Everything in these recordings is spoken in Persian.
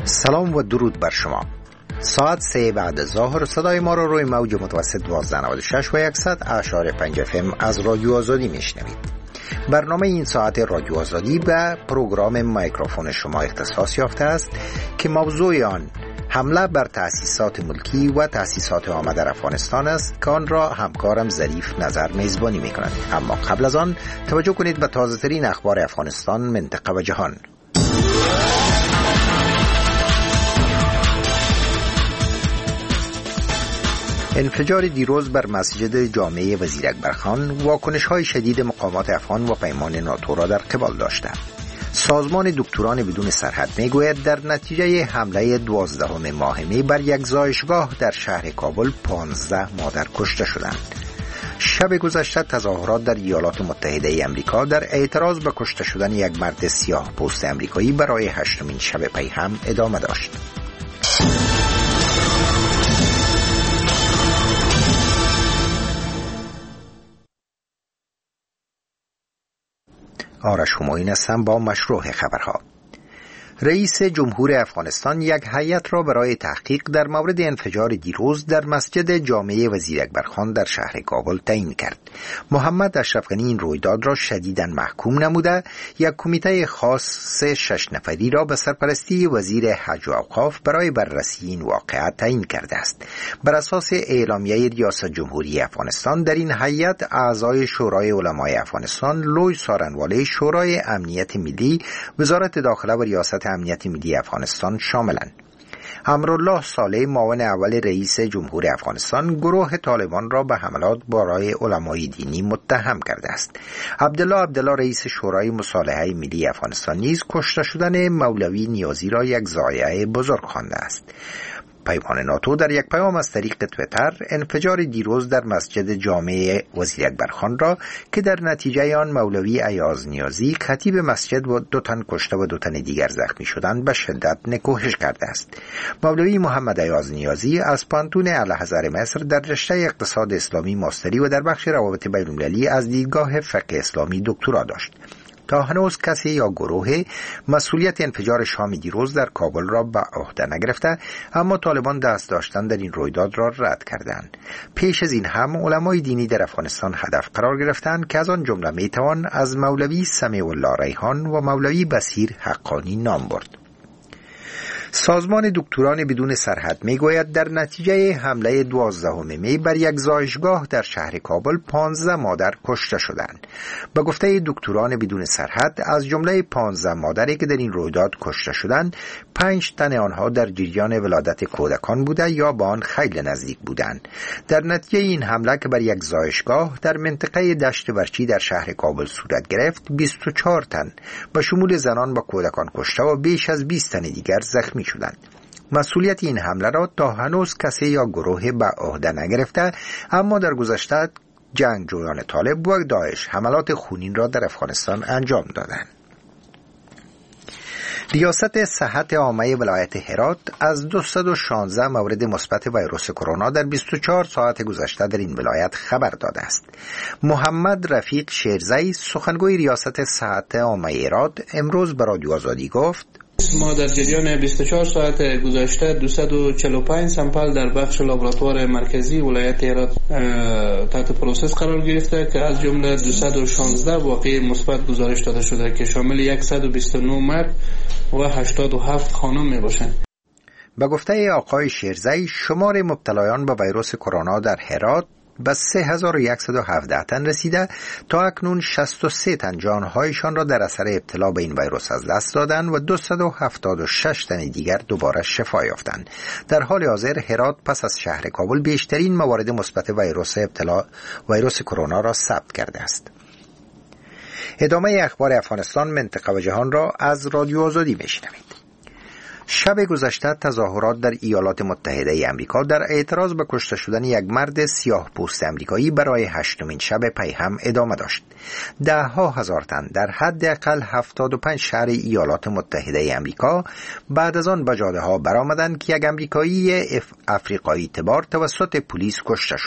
سلام و درود بر شما. ساعت 3 بعد از ظهر صدای ما را روی موج متوسط 1296 و 100.5 FM از رادیو آزادی میشنوید. برنامه این ساعت رادیو آزادی به پروگرام میکروفون شما اختصاص یافته است که موضوع آن حمله بر تأسیسات ملکی و تأسیسات عامه در افغانستان است که آن را همکارم ظریف نظر میزبانی میکند. اما قبل از آن توجه کنید به تازه ترین اخبار افغانستان، منطقه و جهان. انفجار دیروز بر مسجد جامع وزیر اکبرخان واکنش‌های شدید مقامات افغان و پیمان ناتو را در قبال داشته. سازمان دکتران بدون سرحد میگوید در نتیجه حمله 12 ماه می بر یک زایشگاه در شهر کابل 15 مادر کشته شدند. شب گذشته تظاهرات در ایالات متحده آمریکا در اعتراض به کشته شدن یک مرد سیاه پوست آمریکایی برای 8مین شب پی هم ادامه داشت. آرش همایون هستم با مشروع خبرها. رئیس جمهور افغانستان یک هیئت را برای تحقیق در مورد انفجار دیروز در مسجد جامع وزیر اکبرخان در شهر کابل تعیین کرد. محمد اشرف غنی این رویداد را شدیداً محکوم نموده یک کمیته خاص 6 نفری را به سرپرستی وزیر حج و اوقاف برای بررسی این واقعه تعیین کرده است. بر اساس اعلامیه ریاست جمهوری افغانستان در این هیئت اعضای شورای علمای افغانستان، لوی سارنواله، شورای امنیت ملی، وزارت داخله و ریاست امنیت ملی افغانستان شاملند. امرالله صالح، معاون اول رئیس جمهور افغانستان، گروه طالبان را به حملات برای علمای دینی متهم کرده است. عبدالله رئیس شورای مصالحه ملی افغانستان نیز کشته شدن مولوی نیازی را یک ضایعه بزرگ خوانده است. پیمان ناتو در یک پیام از طریق تویتر انفجار دیروز در مسجد جامع وزیر اکبرخان را که در نتیجه آن مولوی ایاز نیازی خطیب مسجد و 2 تن کشته و 2 تن دیگر زخمی شدند به شدت نکوهش کرده است. مولوی محمد ایاز نیازی از پانتون اعلیحضرت مصر در رشته اقتصاد اسلامی ماستری و در بخش روابط بین‌المللی از دیدگاه فقه اسلامی دکترا داشت. تا هنوز کسی یا گروه مسئولیت انفجار شام دیروز در کابل را به عهده نگرفته، اما طالبان دست داشتن در این رویداد را رد کردند. پیش از این هم علمای دینی در افغانستان هدف قرار گرفتند که از آن جمله میتوان از مولوی سمیع الله ریحان و مولوی بصیر حقانی نام برد. سازمان دکتران بدون سرحد میگوید در نتیجه حمله 12 می بر یک زایشگاه در شهر کابل 15 مادر کشته شدند. به گفته دکتران بدون سرحد از جمله 15 مادری که در این رویداد کشته شدند، 5 تن آنها در جریان ولادت کودکان بوده یا با آن خیلی نزدیک بودند. در نتیجه این حمله که بر یک زایشگاه در منطقه دشت ورچی در شهر کابل صورت گرفت، 24 تن به شمول زنان و کودکان کشته و بیش از 20 تن دیگر زخمی شدند. مسئولیت این حمله را تا هنوز کسی یا گروه به عهده نگرفته، اما در گذشته جنگجویان طالب و داعش حملات خونین را در افغانستان انجام دادند. ریاست صحت عامه ولایت هرات از 216 مورد مثبت ویروس کرونا در 24 ساعت گذشته در این ولایت خبر داده است. محمد رفیق شیرزی، سخنگوی ریاست صحت عامه هرات، امروز به رادیو آزادی گفت: ما در جریان 24 ساعت گذشته 245 سامپل در بخش لابراتوار مرکزی ولایت هرات تحت پروسس قرار گرفته که از جمله 216 واقعه مثبت گزارش داده شده که شامل 129 مرد و 87 خانم می باشند. به گفته آقای شیرزی، شمار مبتلایان به ویروس کرونا در هرات به 3117 تن رسیده. تا اکنون 63 تن جانهایشان را در اثر ابتلا به این ویروس از دست دادند و 276 تن دیگر دوباره شفا یافتند. در حال حاضر هرات پس از شهر کابل بیشترین موارد مثبت ویروس کرونا را ثبت کرده است. ادامه اخبار افغانستان، منطقه و جهان را از رادیو آزادی میشنوید. شب گذشته تظاهرات در ایالات متحده آمریکا در اعتراض به کشته شدن یک مرد سیاه پوست آمریکایی برای 8مین شب پی هم ادامه داشت. 10,000 تن در حداقل 75 شهر ایالات متحده آمریکا بعد از آن به جاده‌ها برآمدند که یک آمریکایی افریقایی تبار توسط پلیس کشته شد.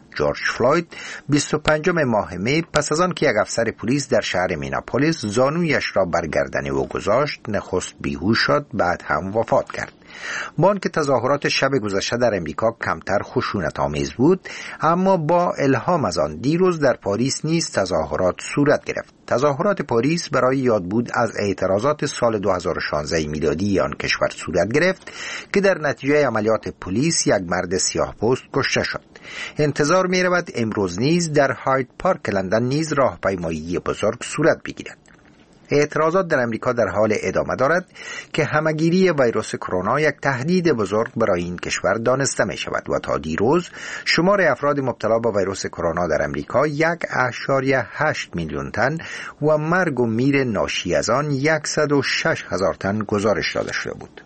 جورج فلوید 25 ماه می پس از آن که یک افسر پلیس در شهر میناپولیس زانویش را بر گردن او گذاشت نخست بیهوش شد، بعد هم وفات کرد. با آنکه تظاهرات شب گذشته در امریکا کمتر خشونت آمیز بود، اما با الهام از آن دیروز در پاریس نیز تظاهرات صورت گرفت. تظاهرات پاریس برای یادبود از اعتراضات سال 2016 میلادی آن کشور صورت گرفت که در نتیجه عملیات پلیس یک مرد سیاه‌پوست کشته شد. انتظار می رود امروز نیز در هاید پارک لندن نیز راهپیمایی بزرگ صورت بگیرد. اعتراضات در امریکا در حال ادامه دارد که همه‌گیری ویروس کرونا یک تهدید بزرگ برای این کشور دانسته می شود و تا دیروز شمار افراد مبتلا به ویروس کرونا در امریکا 1.8 میلیون تن و مرگ و میر ناشی از آن 106,000 تن گزارش داده شده بود.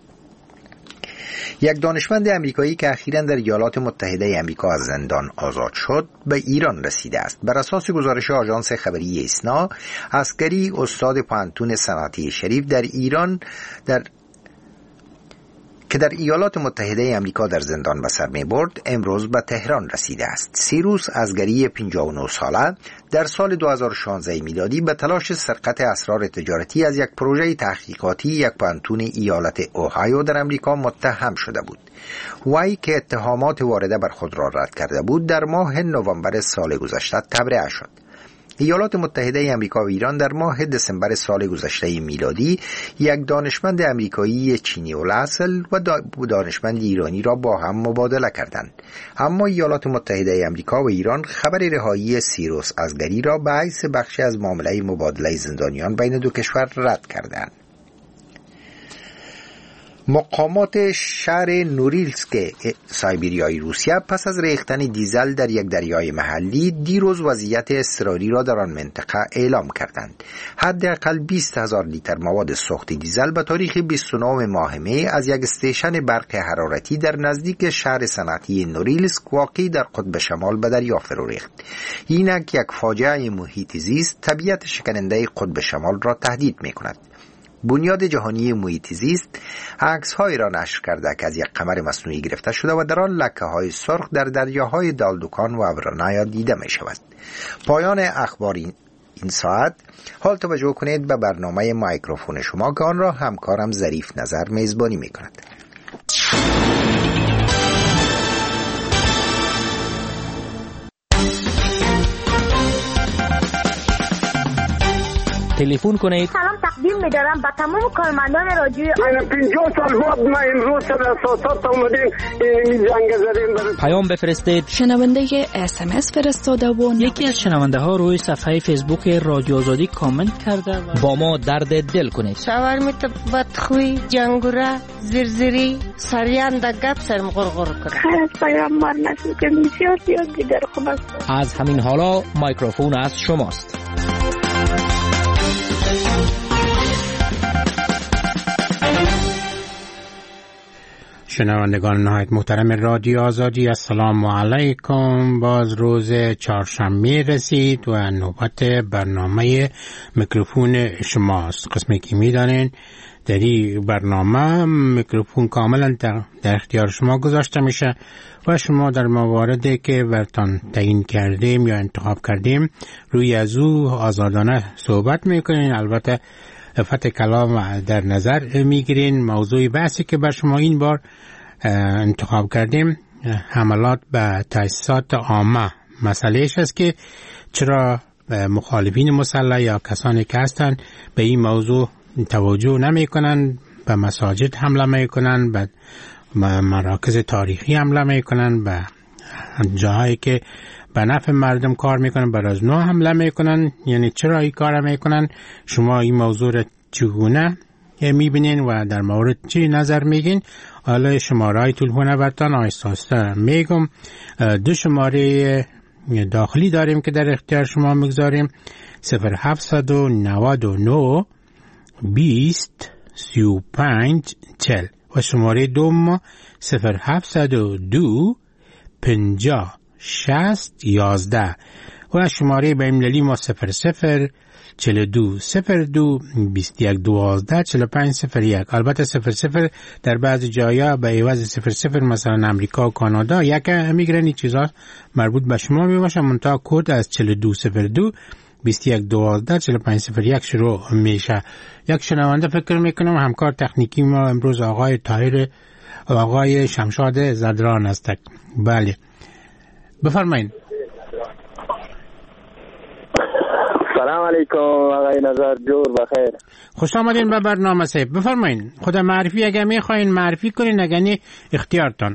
یک دانشمند امریکایی که اخیراً در ایالات متحده امریکا از زندان آزاد شد به ایران رسیده است. بر اساس گزارش آژانس خبری ایسنا، عسکری استاد پانتون صنعتی شریف در ایران که در ایالات متحده امریکا در زندان به سر می برد امروز به تهران رسیده است. سیروس ازگری 59 ساله در سال 2016 میلادی به تلاش سرقت اسرار تجارتی از یک پروژه تحقیقاتی یک پانتون ایالت اوهایو در امریکا متهم شده بود. وی که اتهامات وارده بر خود را رد کرده بود در ماه نوامبر سال گذشته تبرئه شد. ایالات متحده آمریکا و ایران در ماه دسامبر سال گذشته میلادی یک دانشمند آمریکایی چینی الاصل و دانشمند ایرانی را با هم مبادله کردند. اما ایالات متحده آمریکا و ایران خبر رهایی سیروس ازگری را به حیث بخشی از معامله مبادله زندانیان بین دو کشور رد کردند. مقامات شهر نوریلسک سایبریای روسیه پس از ریختن دیزل در یک دریای محلی دیروز وضعیت اضطراری را در آن منطقه اعلام کردند. حداقل 20,000 لیتر مواد سوخت دیزل به تاریخ 29 ماه می از یک استیشن برق حرارتی در نزدیک شهر صنعتی نوریلسک واقع در قطب شمال به دریا فرو ریخت. اینک یک فاجعه محیط زیست طبیعت شکننده قطب شمال را تهدید می‌کند. بنیاد جهانی محیط زیست عکس‌هایی را نشر کرده که از یک قمر مصنوعی گرفته شده و در آن لکه‌های سرخ در دریاهای دالدوکان و ابرنایا دیده می شود. پایان اخبار این ساعت. حال توجه کنید به برنامه مایکروفون شما که آن را همکارم ظریف نظر میزبانی می کند. تلفن کنید. سلام تقدیم می‌دارم به تمام کارمندان رادیو. 50 سال بعد ما امروز در اساسات اومدیم این جنگ زدیم. پیام بفرستید. شنونده SMS فرستاده و یکی از شنونده ها روی صفحه فیسبوک رادیو آزادی کامنت کرده و با ما درد دل کنید. شاورمیت بدخوی جنگوره زرزری سریان در گپ سرم غرغر کنه. خیر از پیام مار نشد که بسیار زیاد دیگر خوب است. از همین حالا مایکروفون از شماست. شنوندگان نهایت محترم رادیو آزادی، السلام علیکم. باز روز چهارشنبه رسید و نوبت برنامه میکروفون شماست. قسمی که میدانین در این برنامه میکروفون کاملا در اختیار شما گذاشته میشه و شما در مواردی که برتان تعیین کردیم یا انتخاب کردیم روی از او آزادانه صحبت میکنین. البته افت کلام در نظر میگیرین. موضوع بحثی که بر شما این بار انتخاب کردیم حملات به تأسیسات عامه. مسئلهش است که چرا مخالفین مسلح یا کسانی که هستند به این موضوع توجه نمی کنند، به مساجد حمله می کنند، به مراکز تاریخی حمله می کنند، به جاهایی که به نفع مردم کار میکنن بر از نو حمله میکنن. یعنی چرا این کار میکنن؟ شما این موضوع را چگونه میبینین و در مورد چی نظر میگین؟ حالا شماره تلفن برتان آیستاسته میگم. دو شماره داخلی داریم که در اختیار شما میگذاریم: 0799 20 35 40 و شماره دوم 0702 50 60 11 و شماره بین‌المللی ما 00 4202 2112 4501. البته 00 در بعضی جایا به عوض 00 مثلا امریکا و کانادا یک میگرنی چیزا مربوط به شما میباشه، منتها کد از 4202 2112 4501 شروع میشه. یک شنونده فکر میکنم همکار تکنیکی ما امروز آقای طاهر و آقای شمشاد زدران هستند. بله بفرمایید. سلام علیکم آقای نظر، جور بخیر. خوش آمدین به برنامه صاحب. بفرمایید. خود معرفی اگه میخواین معرفی کنین، اگه نه اختیارتان.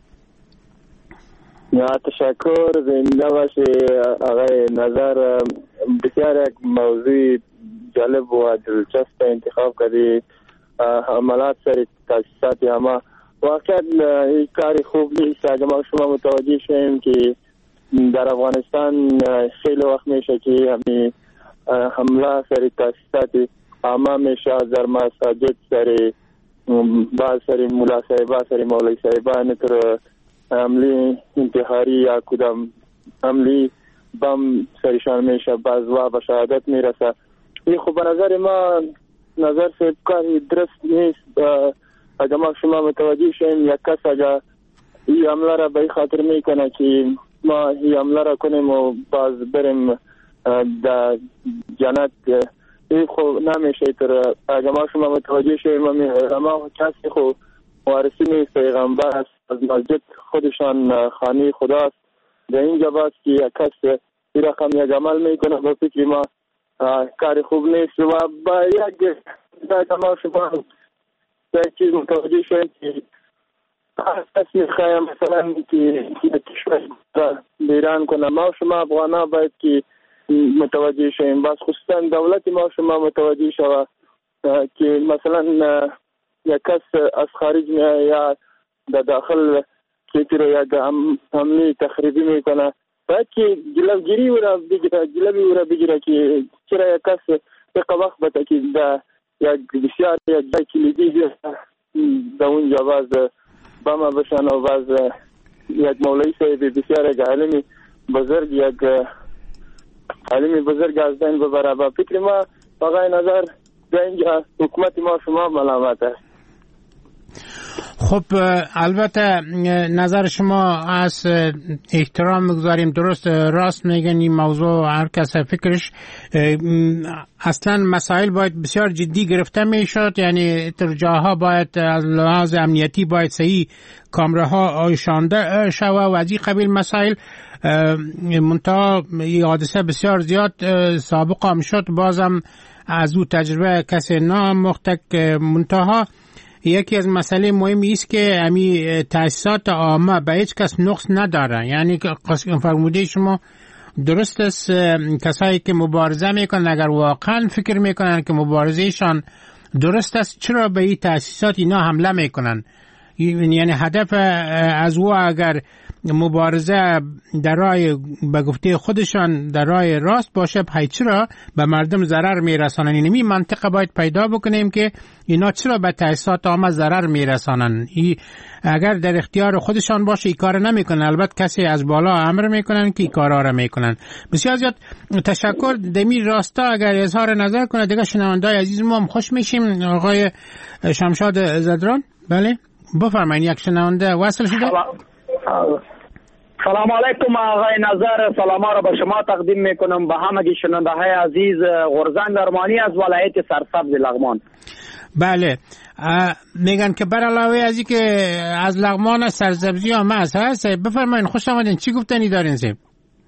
تشکر. زنده باشی آقای نظر. بسیار یک موضوع جالب و دلچسپ انتخاب کردی. عملات سری تاسیسات اما واقعا این کاری خوب نیست. اگه ما شما متوجه شیم که در افغانستان خیلی وقت میشه که همین حمله سری تاسیسات اما میشه در مساجد سری بعض سری مولا صاحبا سری مولوی صاحبا نتر حمله انتحاری یا کدام حمله بم سریشان میشه، بعض و به شهادت میرسه. این خب به نظر ما نظر صاحب کاری درست نیست. اگه ما شما متوجه شیم یک کس اگه این حمله را به این خاطر میکنه که ما این حمله را کنیم و باز بریم در جنت، این خب نمیشه. اگه ما شما متوجه شیم ما کسی خب وارثی نیست، پیغمبر است، از مسجد خودشان خانه خداست. در اینجا باز که یک کس این رقم یک عمل میکنه با فکر ما کار خوب نیست. و با یک ما شما یک چیز متوجه شویم که کس میخوایم مثلا که کشور بیران کنه، ما شما افغانا باید که متوجه شویم، باز خصوصا دولت ما شما متوجه شود که مثلا یک کس از خارج یا در داخل کسی رو یک حمله تخریبی میکنه، باید که جلوگیری او را بگیره که چرا یک کس یک وقت بده که یک بسیار یک جای کلیدی در اونجا باز بما بشن و باز یک مولوی صاحب بسیار یک علمی بزرگ از دین ببره. با فکر ما آقای نظر در اینجا حکومت ما شما ملامت است. خب البته نظر شما از احترام میگذاریم، درست راست میگن. این موضوع هر کس فکرش، اصلا مسائل باید بسیار جدی گرفته میشد، یعنی جاها باید از لحاظ امنیتی باید صحیح کامراها آیشانده شود و از این قبیل مسائل. منتها این حادثه بسیار زیاد سابقه هم شد، بازم از او تجربه کسی نامختک. منتها یکی از مسئله مهمی است که امی تأسیسات عامه به هیچ کس نقص نداره. یعنی فرموده شما درست است، کسایی که مبارزه میکنن اگر واقعا فکر میکنن که مبارزهشان درست است، چرا به این تأسیسات اینا حمله میکنن؟ یعنی هدف از او اگر مبارزه در راه به گفته خودشان در راه راست باشه، چرا به مردم ضرر میرسانن؟ اینمی منطقه باید پیدا بکنیم که اینا چرا به تأسیسات عامه ضرر میرسانن. اگر در اختیار خودشان باشه این کار نمیکنن، البته کسی از بالا امر میکنن که این کارا را میکنن. بسیار زیاد تشکر. دمی راستا اگر اظهار نظر کنه دیگه شنوندای عزیز ما هم خوش میشیم. آقای شمشاد زدران. بله بفرمایید. یک شنونده وصل شده. سلام علیکم آقای نظر، سلام را به شما تقدیم میکنم، به همه شنونده های عزیز. غرزنگ ارمانی از ولایت سرسبز لغمان. بله میگن که بر علاوه از این که از لغمان سرسبزی هم هست، بفرمایید. خوش آمدین. چی گفتنی دارین سیب؟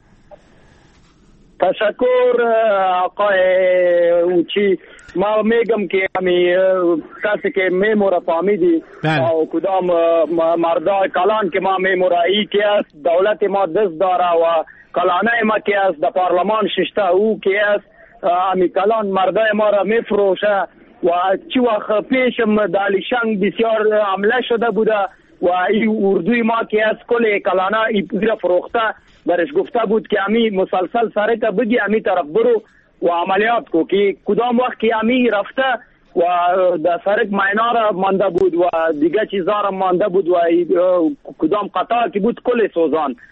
تشکر آقای اوچی. ما میگم که کسی که میموره فامیدی و کدام مردای کلان که ما میموره ای که است، دولت ما دست داره و کلانه ما که است، در پارلمان ششته او که است، امی کلان مردای ما را میفروشه و چی وقت پیشم دالیشنگ بسیار حمله شده بوده و این اردوی ما که است کل کلانه ای پوزی فروخته، برش گفته بود که امی مسلسل سره تا بگی امی طرف برو و عملیات کو که کدام وقت که امی رفته و در سرک معنا را مانده بود و دیگه چیزا را مانده بود و کدام قطعه که بود کل سوزان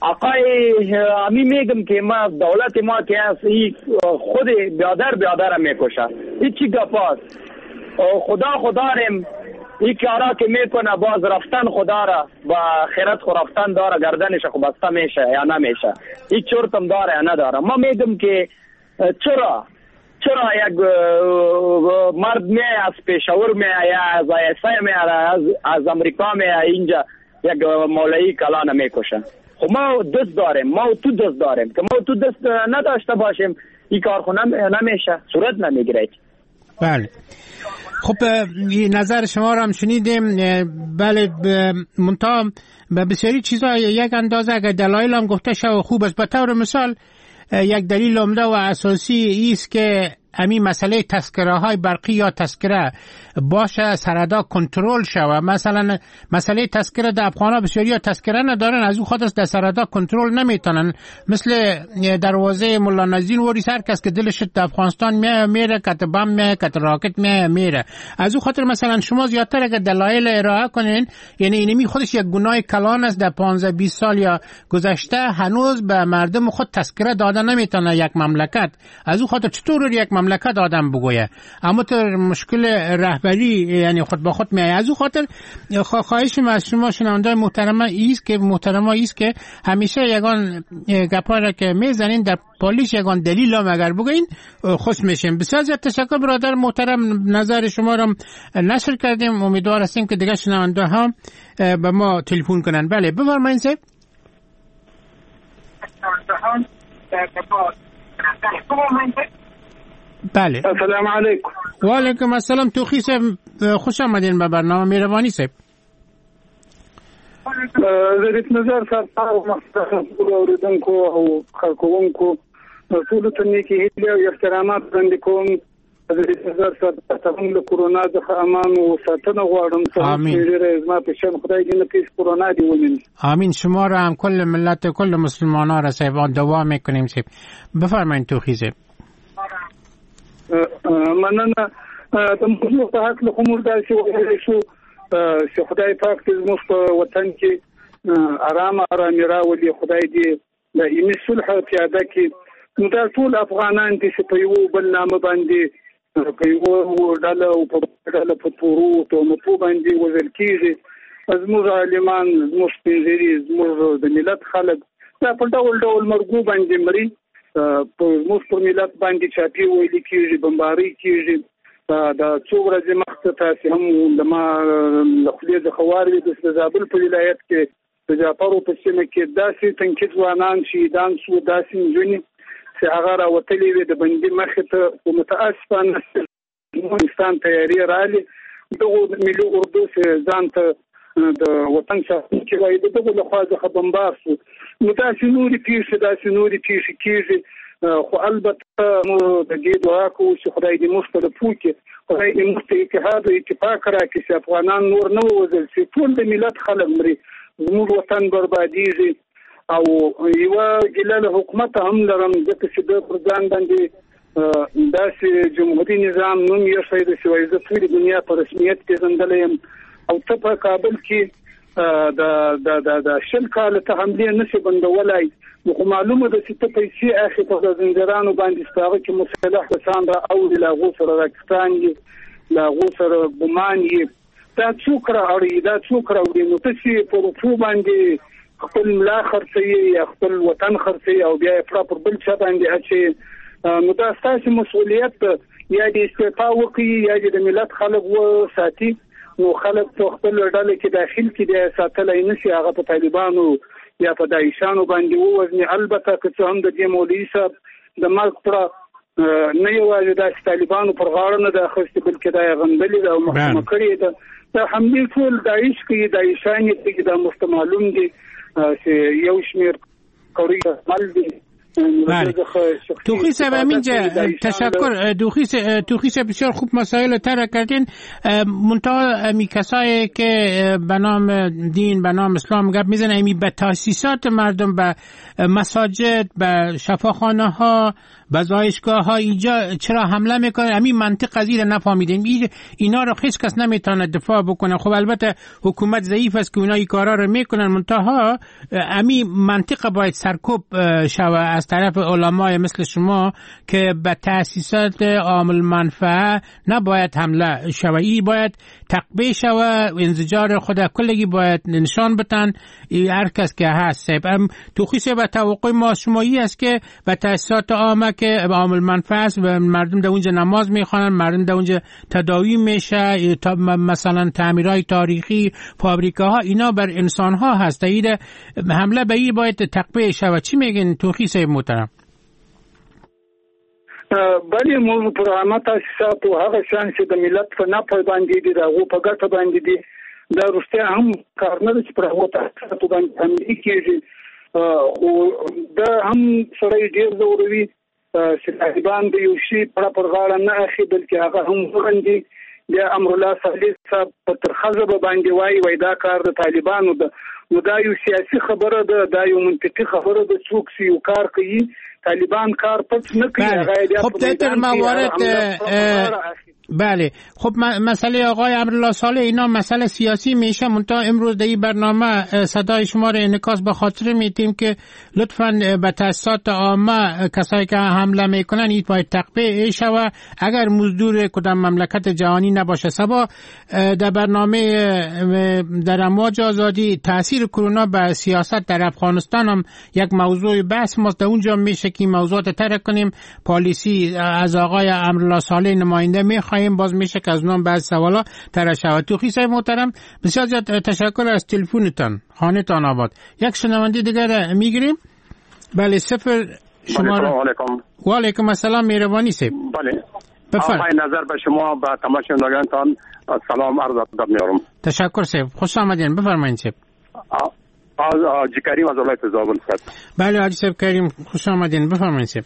آقای امی میگم که ما دولت ما که هست خود بیادر میکشه هیچی گپاست. خدا رم این کارا که میکنه باز رفتن خدا را با خیرت خو رفتن داره، گردنش خو بسته میشه یا نمیشه، هیچ چرتم داره یا نداره. ما میگم که چرا یک مرد می از پشاور می یا از ایسای می از امریکا می اینجا یک مولایی کلان میکشه؟ خب ما دست داریم، ما تو دست داریم که ما تو دست نداشته باشیم این کار خو نمیشه، صورت نمیگیره. بله خب نظر شما را هم شنیدیم. بله منتها به بسیاری چیزا یک اندازه اگر دلایل هم گفته شد خوب است. به طور مثال یک دلیل عمده و اساسی است که همین مسئله تذکره های برقی یا تذکره باشه سردا کنترل شوه. مثلا مسئله تذکره در افغانا بسیاری یا تذکره ندارن، از او خاطر در سردا کنترل نمیتونن. مثل دروازه مولا نزین وری سر کس که دلش در افغانستان میره کت بم میره کت راکت میره. از او خاطر مثلا شما زیادتر اگر دلایل ارائه کنین، یعنی اینمی خودش یک گناه کلان است، در 15-20 سال یا گذشته هنوز به مردم خود تذکره داده نمیتونه یک مملکت. از او خاطر چطور یک مملکت آدم بگویه؟ اما تو مشکل رهبری یعنی خود با خود میای. از او خاطر خواهشم از شما شنوندای محترم است که همیشه یگان گپا را که میزنین در پالیش یگان دلیل هم اگر بگوین خوش میشیم. بسیار زیاد تشکر برادر محترم، نظر شما را نشر کردیم. امیدوار هستیم که دیگه شنونده ها به ما تلفن کنن. بله بفرمایید سه. بله السلام علیکم. و علیکم السلام. توخی صاحب خوش آمدین به برنامه مهربانی صاحب. زریت نظر سرپا و محترم اوریدونکو او خلکوونکو ټولو ته نیکی هیلې او احترامات وړاندې کوم. زریت نظر سرپا له کورونا څخه امان او ساتنه غواړم. آمین. زما په شان خدای دې نه پیش کورونا دی ونین. آمین. شما را هم کل ملت کل مسلمانان را صاحب دعا میکنیم صاحب. بفرمایید توخی صاحب. مننه. د موضوع په حق له کومور داسې وایي شو چې خدای پاک دې زموږ په وطن کې آرامي راولي. خدای دې د ایمي صلح پیاده کړي. نو دا ټول افغانان دي چې په یو بل نامه باندې په یو ډله او په ډله په تورو تهمتو باندې وژل کېږي. زموږ عالمان، زموږ سپین زموږ د ملت خلک دا په ډول مرګو باندې مري. په موږ په ملت باندې چاپی ویل کېږي، بمباري کېږي. دا څو ورځې مخکې تاسو هم د ما خپل د خوارې د زابل په ولایت کې د جعفر په سیمه کې داسې تنکیز وانان شهیدان شو، داسې نجونې چې هغه راوتلې وي د بندي مخې ته. او متاسفانه افغانستان تیاری رالي دغه ملي اردو چې ځان ته د وطن ساتونکي وایي دغه له خوا څخه بمبار شو. نو داسې نورې پیښې کېږي. خو البته موږ د دې دعا کوو چې خدای دې موږ ته پوکي، خدای دې موږ ته اتحاد او اتفاق راکړي چې افغانان نور نه ووژل شي. ټول د ملت خلک مري، زموږ وطن بربادیږي. او یوه ګیله له حکومت هم لرم ځکه چې د پر ځان باندې داسې جمهوري نظام نوم یې شوی د چې زه ټولې دنیا په رسمیت پېژندلی یم او ته په کابل کې د 10 کال ته حملې نشي بندولای. نو معلومه ده چې ته پیسې اخی په زنجیرانو باندې ستاره کې مسلح کسان را او لاغو سره راکستان یې لاغو سره ګمان یې دا څوک راوړي نو ته چې په روپو باندې خپل ملا خرڅي یا خپل وطن خرڅي او بیا یې پر بل څه باندې اچي. نو دا ستاسو مسؤلیت یا د استعفا وکړي یا د ملت خلک و ساتي. نو خلک په خپل ډله کې داخل کې د ساتلای نشي، هغه په طالبانو یا په داعشانو باندې ووزني. البته که څه هم د دې مولوي صاحب د مرګ پر نه یوازې د طالبانو پر غاړه نه د اخیستې بلکې د غندلې او محکومه کړې ده. دا حملې ټول داعش کوي، داعشان یې کوي. دا مستمعلوم دي چې یو شمېر کوي عمل دي. توخی صاحب همینجا تشکر. توخی صاحب بسیار خوب مسائل طرح کردین. منتها امی کسایی که به نام دین به نام اسلام گپ میزنه امی به تاسیسات مردم، به مساجد، به شفاخانه ها، به زایشگاه ها اینجا چرا حمله میکنن؟ همین منطق قضیه نفهمیدیم. اینا رو هیچ کس نمیتونه دفاع بکنه. خب البته حکومت ضعیف است که اونا این کارا رو میکنن، منتها همین منطق باید سرکوب شوه از طرف علمای مثل شما که به تأسیسات عامل منفعه نباید حمله شوه. این باید تقبیه شوه، انزجار خود کلگی باید نشان بتن هر کس که هست. تو خیصه به توقع ما شمایی است که به تأسیسات عامه که عامل منفعه است و مردم در اونجا نماز میخوانن، مردم در اونجا تداوی میشه، مثلا تعمیرهای تاریخی، فابریکاها، اینا بر انسانها هست. این حمله به این باید تقبیه شوه. چی میگن تو خیصه محترم؟ بله، موږ پر عامه تاسیساتو هغه شان چې د ملت په نفع باندې دي، دغه په ګټه باندې دي، دا رښتیا هم کار نه دی چې پر هغو تاسیساتو باندې حملې کېږي. خو دا هم سړی ډېر ځوروي چې طالبان د یو شي پر غاړه نه اخلي، بلکې هغه هم وغندي. بیا امرالله صالح صاحب په ترخه ژبه باندې وایي دا کار د طالبانو ده. نو دا یو سیاسي خبره ده، دا یو منطقي خبره ده. څوک چې یو کار کوي، طالبان کار پټ نه کوي. خب در موارد بله، خب مسئله آقای امرالله صالح اینا مسئله سیاسی میشه. منتها امروز در این برنامه صدای شما رو انعکاس به خاطر میتیم که لطفاً به تاسیسات عامه کسایی که حمله میکنن این باید تقبیه شوه. اگر مزدور کدام مملکت جهانی نباشه. سبا در برنامه در امواج آزادی تاثیر کرونا به سیاست در افغانستان هم یک موضوع بحث ماست. در اونجا میشه که موضوعات ترک کنیم. پالیسی از آقای امرالله صالح نماینده میخوایم، باز میشه که از اونم بعض سوالا طرح شود. تو خیصه محترم بسیار زیاد تشکر از تلفنتان، خانه‌تان آباد. یک شنونده دیگر میگیریم. بله، صفر شماره. و علیکم السلام، مهربانی سید. بله، بفرمایید. آقای نظر به شما با تمام شنوندگانتان سلام عرض ادب می‌کنم. تشکر سید، خوش آمدین. بفرمایید سید. حاجی کریم از ولایت زابل است. بله حاجی صاحب کریم، خوش آمدین. بفرمایید سید.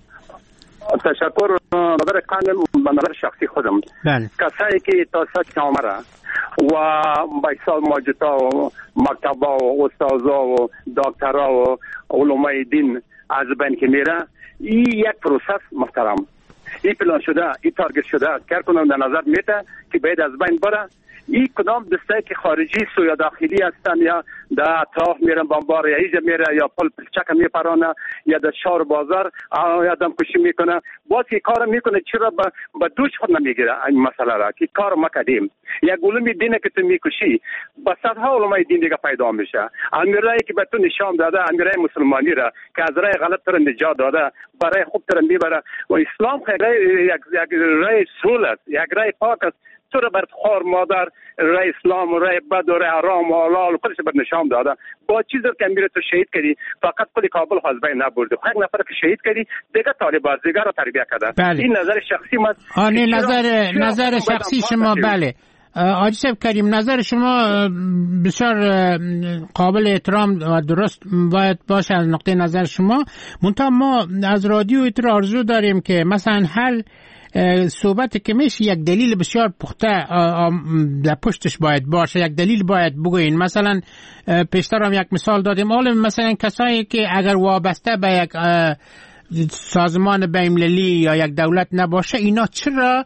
تشکر. نظر کامل به نظر شخصی خودم، بله، کسایی که تا سطح عمره و بایسال ماجتا و مکتبا و استازا و دکترا و علمای دین از بین که میره، این یک پروسس محترم، این پلان شده، این تارگت شده، کار کنم در نظر میته که باید از بین بره. این کدام دسته که خارجی سو یا داخلی هستن یا در اطراف میرن بمبار یا ایجا میره یا پل پلچک میپرانه یا در شهر بازار آدم کشی میکنه. باز که کار میکنه چرا با دوش خود نمیگیره این مسئله را که کار مکدیم. یک علمی دینه که تو میکشی با صدها علمای دین دیگه پیدا میشه. امیرایی که به تو نشان داده، امیرای مسلمانی را که از رای غلط تر نجات داده برای خوب تر میبره. و اسلام یک رای سهول است، یک رای پاک است. تو را بر خوار مادر رای اسلام و رای بد و رای حرام و حلال خودش بر نشان داده. با چیزی که امیر تو شهید کردی فقط خود کابل از بین نبرده. یک نفر که شهید کردی دیگه طالبان دیگه را تربیت کرده. بله. این نظر شخصی من. نظر شخصی شما. بله حاجی صاحب کریم، نظر شما بسیار قابل احترام و درست باید باشه از نقطه نظر شما. منتها ما از رادیو ایتر آرزو داریم که مثلا هر صحبت که میشه یک دلیل بسیار پخته در پشتش باید باشه، یک دلیل باید بگوین. مثلا پیشتر هم یک مثال دادیم، مثلا کسایی که اگر وابسته به یک سازمان بین‌المللی یا یک دولت نباشه، اینا چرا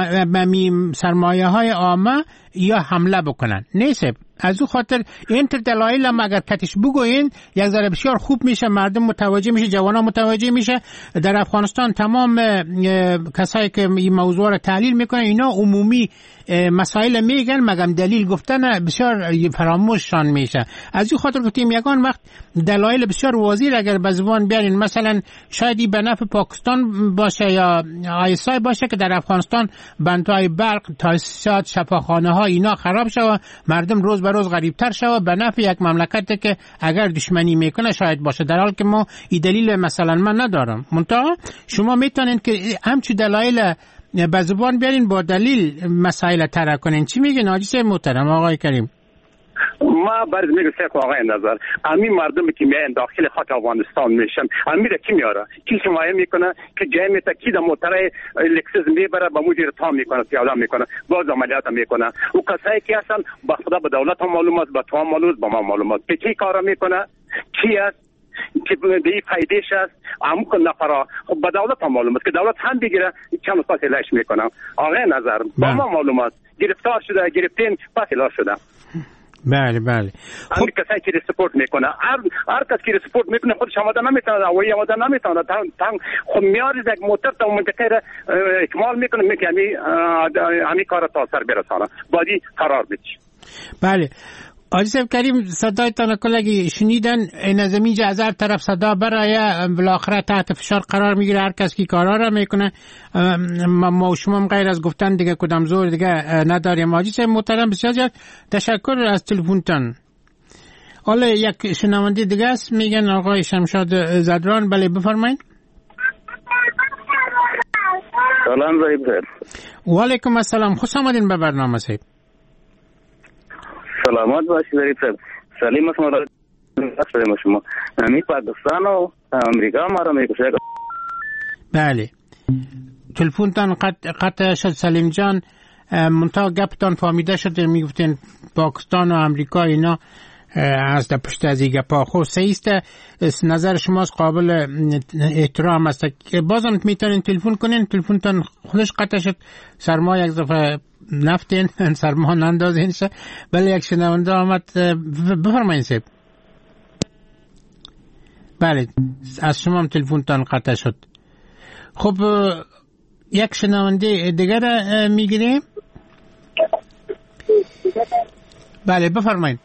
سرمایه های عامه یا حمله بکنن؟ نیست. از او خاطر این دلایل هم اگر کتش بگوین یک ذره بسیار خوب میشه، مردم متوجه میشه، جوانان متوجه میشه. در افغانستان تمام کسایی که این موضوع رو تحلیل میکنن اینا عمومی مسائل میگن، مگم دلیل گفتن بسیار فراموششان میشه. از این خاطر گفتیم یگان وقت دلایل بسیار واضح اگر به زبان بیارین، مثلا شاید به نفع پاکستان باشه یا آیسای باشه که در افغانستان بندهای برق، تاسیسات، شفاخانه ها اینا خراب شوه، مردم روز به روز غریبتر شوه، به نفع یک مملکت که اگر دشمنی میکنه شاید باشه. در حالی که ما این دلیل مثلا من ندارم. منتها شما میتونین که همچی دلایل به زبان بیارین، با دلیل مسائل طرح کنین. چی میگین حاجی صاحب محترم آقای کریم؟ ما برای میگم سه آقای نظر همین مردمی که میان داخل خاک افغانستان میشن امیر کی میاره کی حمایت میکنه که جمع تاکید موتره لکسس میبره با مدیر تام میکنه، پیاده میکنه، باز عملیات میکنه. و کسایی که هستن با خدا به دولت هم معلوم است، با تو هم معلوم است، با ما معلوم است که کی کارا میکنه، کی است که به این فایدهش است عمق نفرا خب به دولت هم معلوم است که دولت هم بگیره چند پس لاش میکنه. آقای نظر با ما معلومات گرفتار شده گرفتین پس لاش شده. بله بله. خب کسایی که سپورت میکنه هر کس که سپورت میکنه خودش آماده نمیتونه هوایی آماده نمیتونه خب میاری یک موتور تا منطقه را اکمال میکنه میگه همین کار تا سر برسانه بادی قرار بده. بله حاجی صاحب کریم صدایتان کلگی شنیدن این از اینجا از هر طرف صدا برای بالاخره تحت فشار قرار میگیره هر کس که کارا را میکنه. ما و شما غیر از گفتن دیگه کدام زور دیگه نداریم. حاجی صاحب محترم بسیار زیاد تشکر از تلفنتان. حالا یک شنونده دیگه است میگن آقای شمشاد زدران. بله بفرمایید. سلام ظریف صاحب. و علیکم السلام. خوش آمدین به برنامه صاحب. سلامت باشید ظریف صاحب. سلیم است ما شما. همین پاکستان و امریکا ما را میکشه. بله تلفنتان قطع شد سلیم جان. منتها گپتان فهمیده شد میگفتین پاکستان و امریکا اینا از در پشت از این گپا. خب سیست نظر شماست قابل احترام است. بازم میتونین تلفن کنین. تلفنتان خودش قطع شد. سرما یک دفعه نفتین سرما نندازین شه. بله یک شنونده آمد. بفرمایید صاحب. بله از شما هم تلفنتان قطع شد. خب یک شنونده دیگر میگیریم. بله بفرمایید.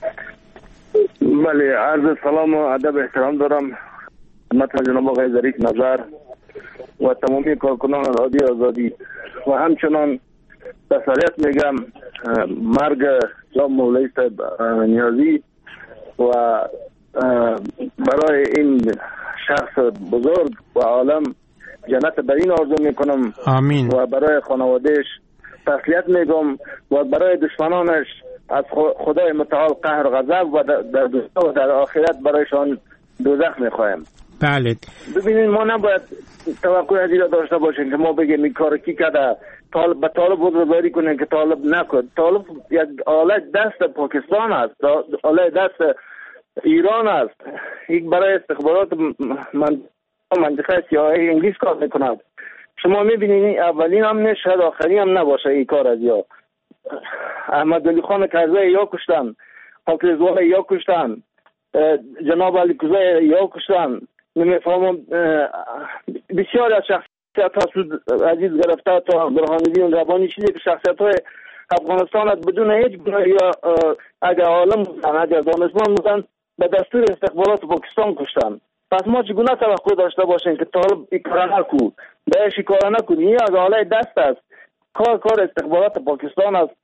بله عرض سلام و ادب احترام دارم خدمت جناب آقای ظریف نظر و تمامی کارکنان رادیو آزادی و همچنان تسلیت میگم مرگ جناب مولوی صاحب نیازی و برای این شخص بزرگ و عالم جنت برین آرزو میکنم. آمین. و برای خانوادهش تسلیت میگم و برای دشمنانش از خدای متعال قهر و غضب و در دنیا و در آخرت برایشان دوزخ میخوایم. بله ببینید ما نباید توقع از این داشته باشیم که ما بگیم این کار کی کرده به طالب بزرگواری کنیم که طالب نکرد. طالب یک آله دست پاکستان است، آله دست ایران است. یک برای استخبارات منطقه سیاهی انگلیس کار میکند. شما میبینید اولین هم نشد آخرین هم نباشه این کار از یا احمد علی خان کرزی یا کشتن، حافظ رضوان یا کشتن، جناب علی کوزی یا کشتن. نمیفهمم بسیار از شخصیت ها سود عزیز گرفته تا برهانالدین ربانی چیزی که شخصیت های افغانستان بدون هیچ گناه یا اگر عالم بودن اگر دانشمند بودن به دستور استخبارات پاکستان کشتن. پس ما چگونه توقع داشته باشیم که طالب این کار نکن بهش این کار نکن؟ این از آله دست است، کار استخبارات پاکستان است.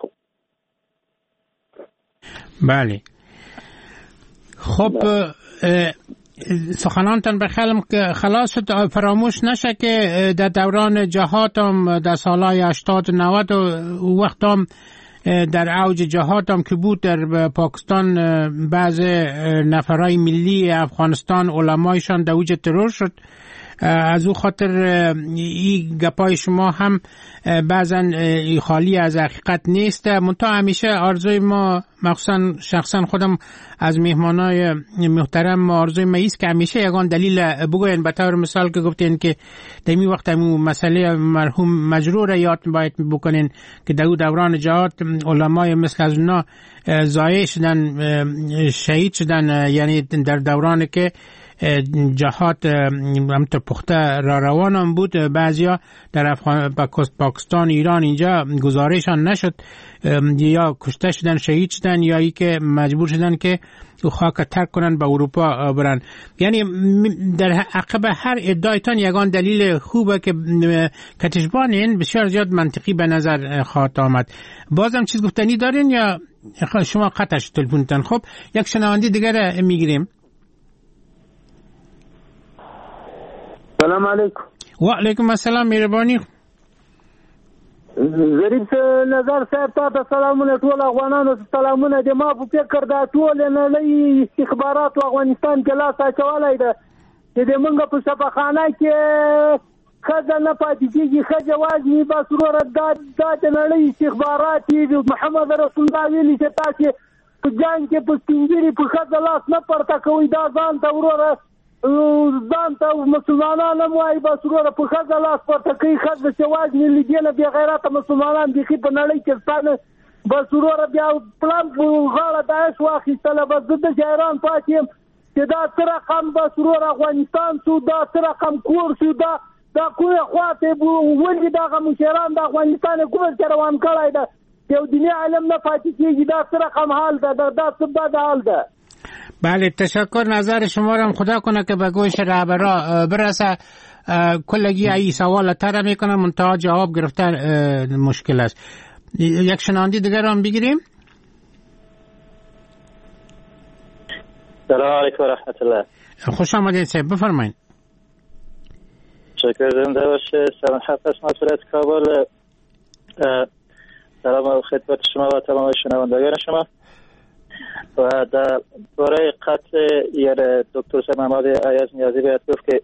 بله خب سخنانتان به خلاص شد. فراموش نشه که در دوران جهاد هم در سالهای 80 و 90 و وقت هم در اوج جهاد هم که بود در پاکستان بعض نفرای ملی افغانستان علمایشان در اوج ترور شد. از او خاطر این گپای شما هم بعضا خالی از حقیقت نیست. منتها همیشه آرزوی ما مخصوصا شخصا خودم از مهمانای محترم آرزوی ما ایست که همیشه یگان دلیل بگوین به طور مثال که گفتین که در این وقت همون مسئله مرحوم مجرور یاد باید بکنین که در دوران جهاد علمای مثل از اونا ضایع شدن شهید شدن، یعنی در دوران که جهاد همطور پخته را روانم بود بعضیا در پاکستان ایران اینجا گزارشان نشد یا کشته شدن شهید شدن یا ای که مجبور شدن که خاک ترک کنن به اروپا برن. یعنی در عقب هر ادعایتان یگان دلیل خوبه که کتشبان این بسیار زیاد منطقی به نظر خواهد آمد. بازم چیز گفتنی دارین یا شما قطعش تلفنتان؟ خب یک شنونده دیگر میگیریم. سلام علیکم. و علیکم السلام مهربانی. ظریف نظر صاحب ته سلامونه ټول افغانانو سلامونه. د ما په فکر دا ټول نړۍ استخبارات افغانستان کې لاس اچولای ده چې د موږ په صفخانه کې خزه نه پاتې کېږي. خزه واجبي بس وروره دا د نړۍ استخبارات محمد رسول الله ویلي چې تاسې په جنگ کې په سپینګیري په ښځه لاس نه پورته کوئ دا ځان ته وروره ځان ته مسلمانان هم وایي بس وروره په ښځه لاس پورته کوي ښځه چې وژني له دې نه بې غیرته مسلمانان بیخي په نړۍ کې ستا نه بس وروره بیا پلان په غاړه داعش واخیستله بس زه داسې حیران پاتې یم چې دا څه رقم بس وروره افغانستان شو دا څه رقم کور شو دا کومې خواته ولې دغه مشران د افغانستان حکومت کې روان کړی ده یو دیني علم نه پاتې کېږي دا څه رقم حال ده دا څه بد حال ده. بله تشکر. نظر شما را خدا کنه که به گوش رهبرا برسه. کلگی ای سوال تر میکنه منتها جواب گرفتن مشکل است. یک شنوندی دیگر هم بگیریم. سلام علیکم و رحمت الله. خوش آمدید صاحب بفرمایید. شکر زنده باشه. سلامت از مسئولیت کابل. سلام خدمت شما و تمام شنوندگان شما. و در باره قتل یعنی دکتر سید محمد ایاز نیازی باید گفت که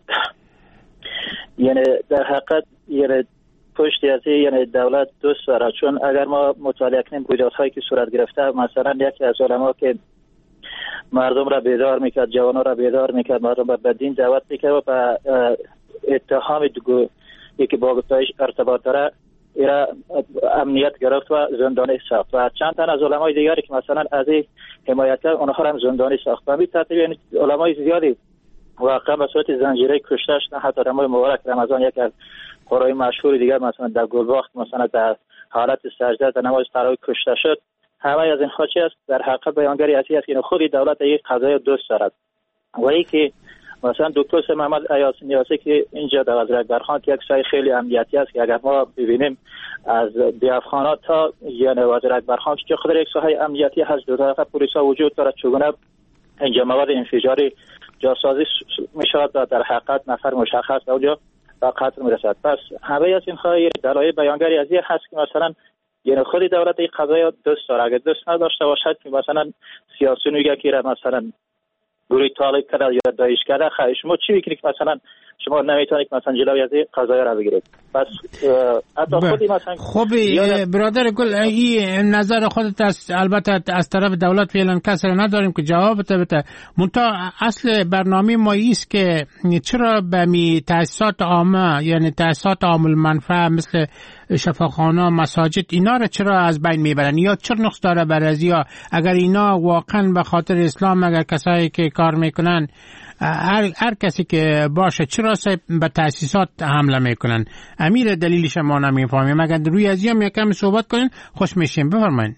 یعنی در حقیقت یعنی پشت از یعنی دولت دوست داره، چون اگر ما مطالعه کنیم رویدادهایی که صورت گرفته مثلا یکی از علما که مردم را بیدار میکرد، جوانان را بیدار میکرد، مردم را به دین دعوت میکرد و به اتهام یکی با داعش ارتباط داره ایرا امنیت گرفت و زندانی ساخت و چند تن از علمای دیگری که مثلا از این حمایت کرد اونها هم زندانی ساخت. به همین ترتیب یعنی علمای زیادی واقعا به صورت زنجیره کشته شدن. حتی در ماه مبارک رمضان یک از قرای مشهور دیگر مثلا در گلباخت مثلا در حالت سجده در نماز تراویح کشته شد. همه از این خاطر است در حقیقت بیانگری است که خود دولت یک قضیه دوست دارد و اینکه مثلا دکتر سید محمد ایاز نیازی که اینجا در وزارت برخان که یک سایه خیلی امنیتی است که اگر ما ببینیم از بیافخانات تا یعنی وزارت برخان که خود یک سایه امنیتی هست، دو طرف پلیس ها وجود دارد، چگونه اینجا مواد انفجاری جاسازی می شود و در حقیقت نفر مشخص به اونجا به قتل می رسد. پس همه از اینها دلایل بیانگری از این هست که مثلا یعنی خود دولت این قضایا دوست داره. اگر دوست نداشته باشد که مثلا سیاسی نگه که مثلا گروه طالب کرده یا داعش کرده، شما چی میکنید که مثلا شما نمیتونید مثلا جلوی از این قضایا را بگیرید؟ پس حتی خودی مثلا خب برادر گل این نظر خودت است. البته از طرف دولت فعلا کسی نداریم که جواب بده. منتها اصل برنامه ما است که چرا به می تاسیسات عامه یعنی تاسیسات عام المنفعه مثل شفاخانه، مساجد اینا را چرا از بین میبرن یا چرا نقص داره برازی ها؟ اگر اینا واقعا به خاطر اسلام، اگر کسایی که کار میکنن هر کسی که باشه چرا به تاسیسات حمله میکنن؟ امیر دلیلش ما نمیفهمیم. اگر روی از هم یکم صحبت کنین خوش میشیم. بفرمایید.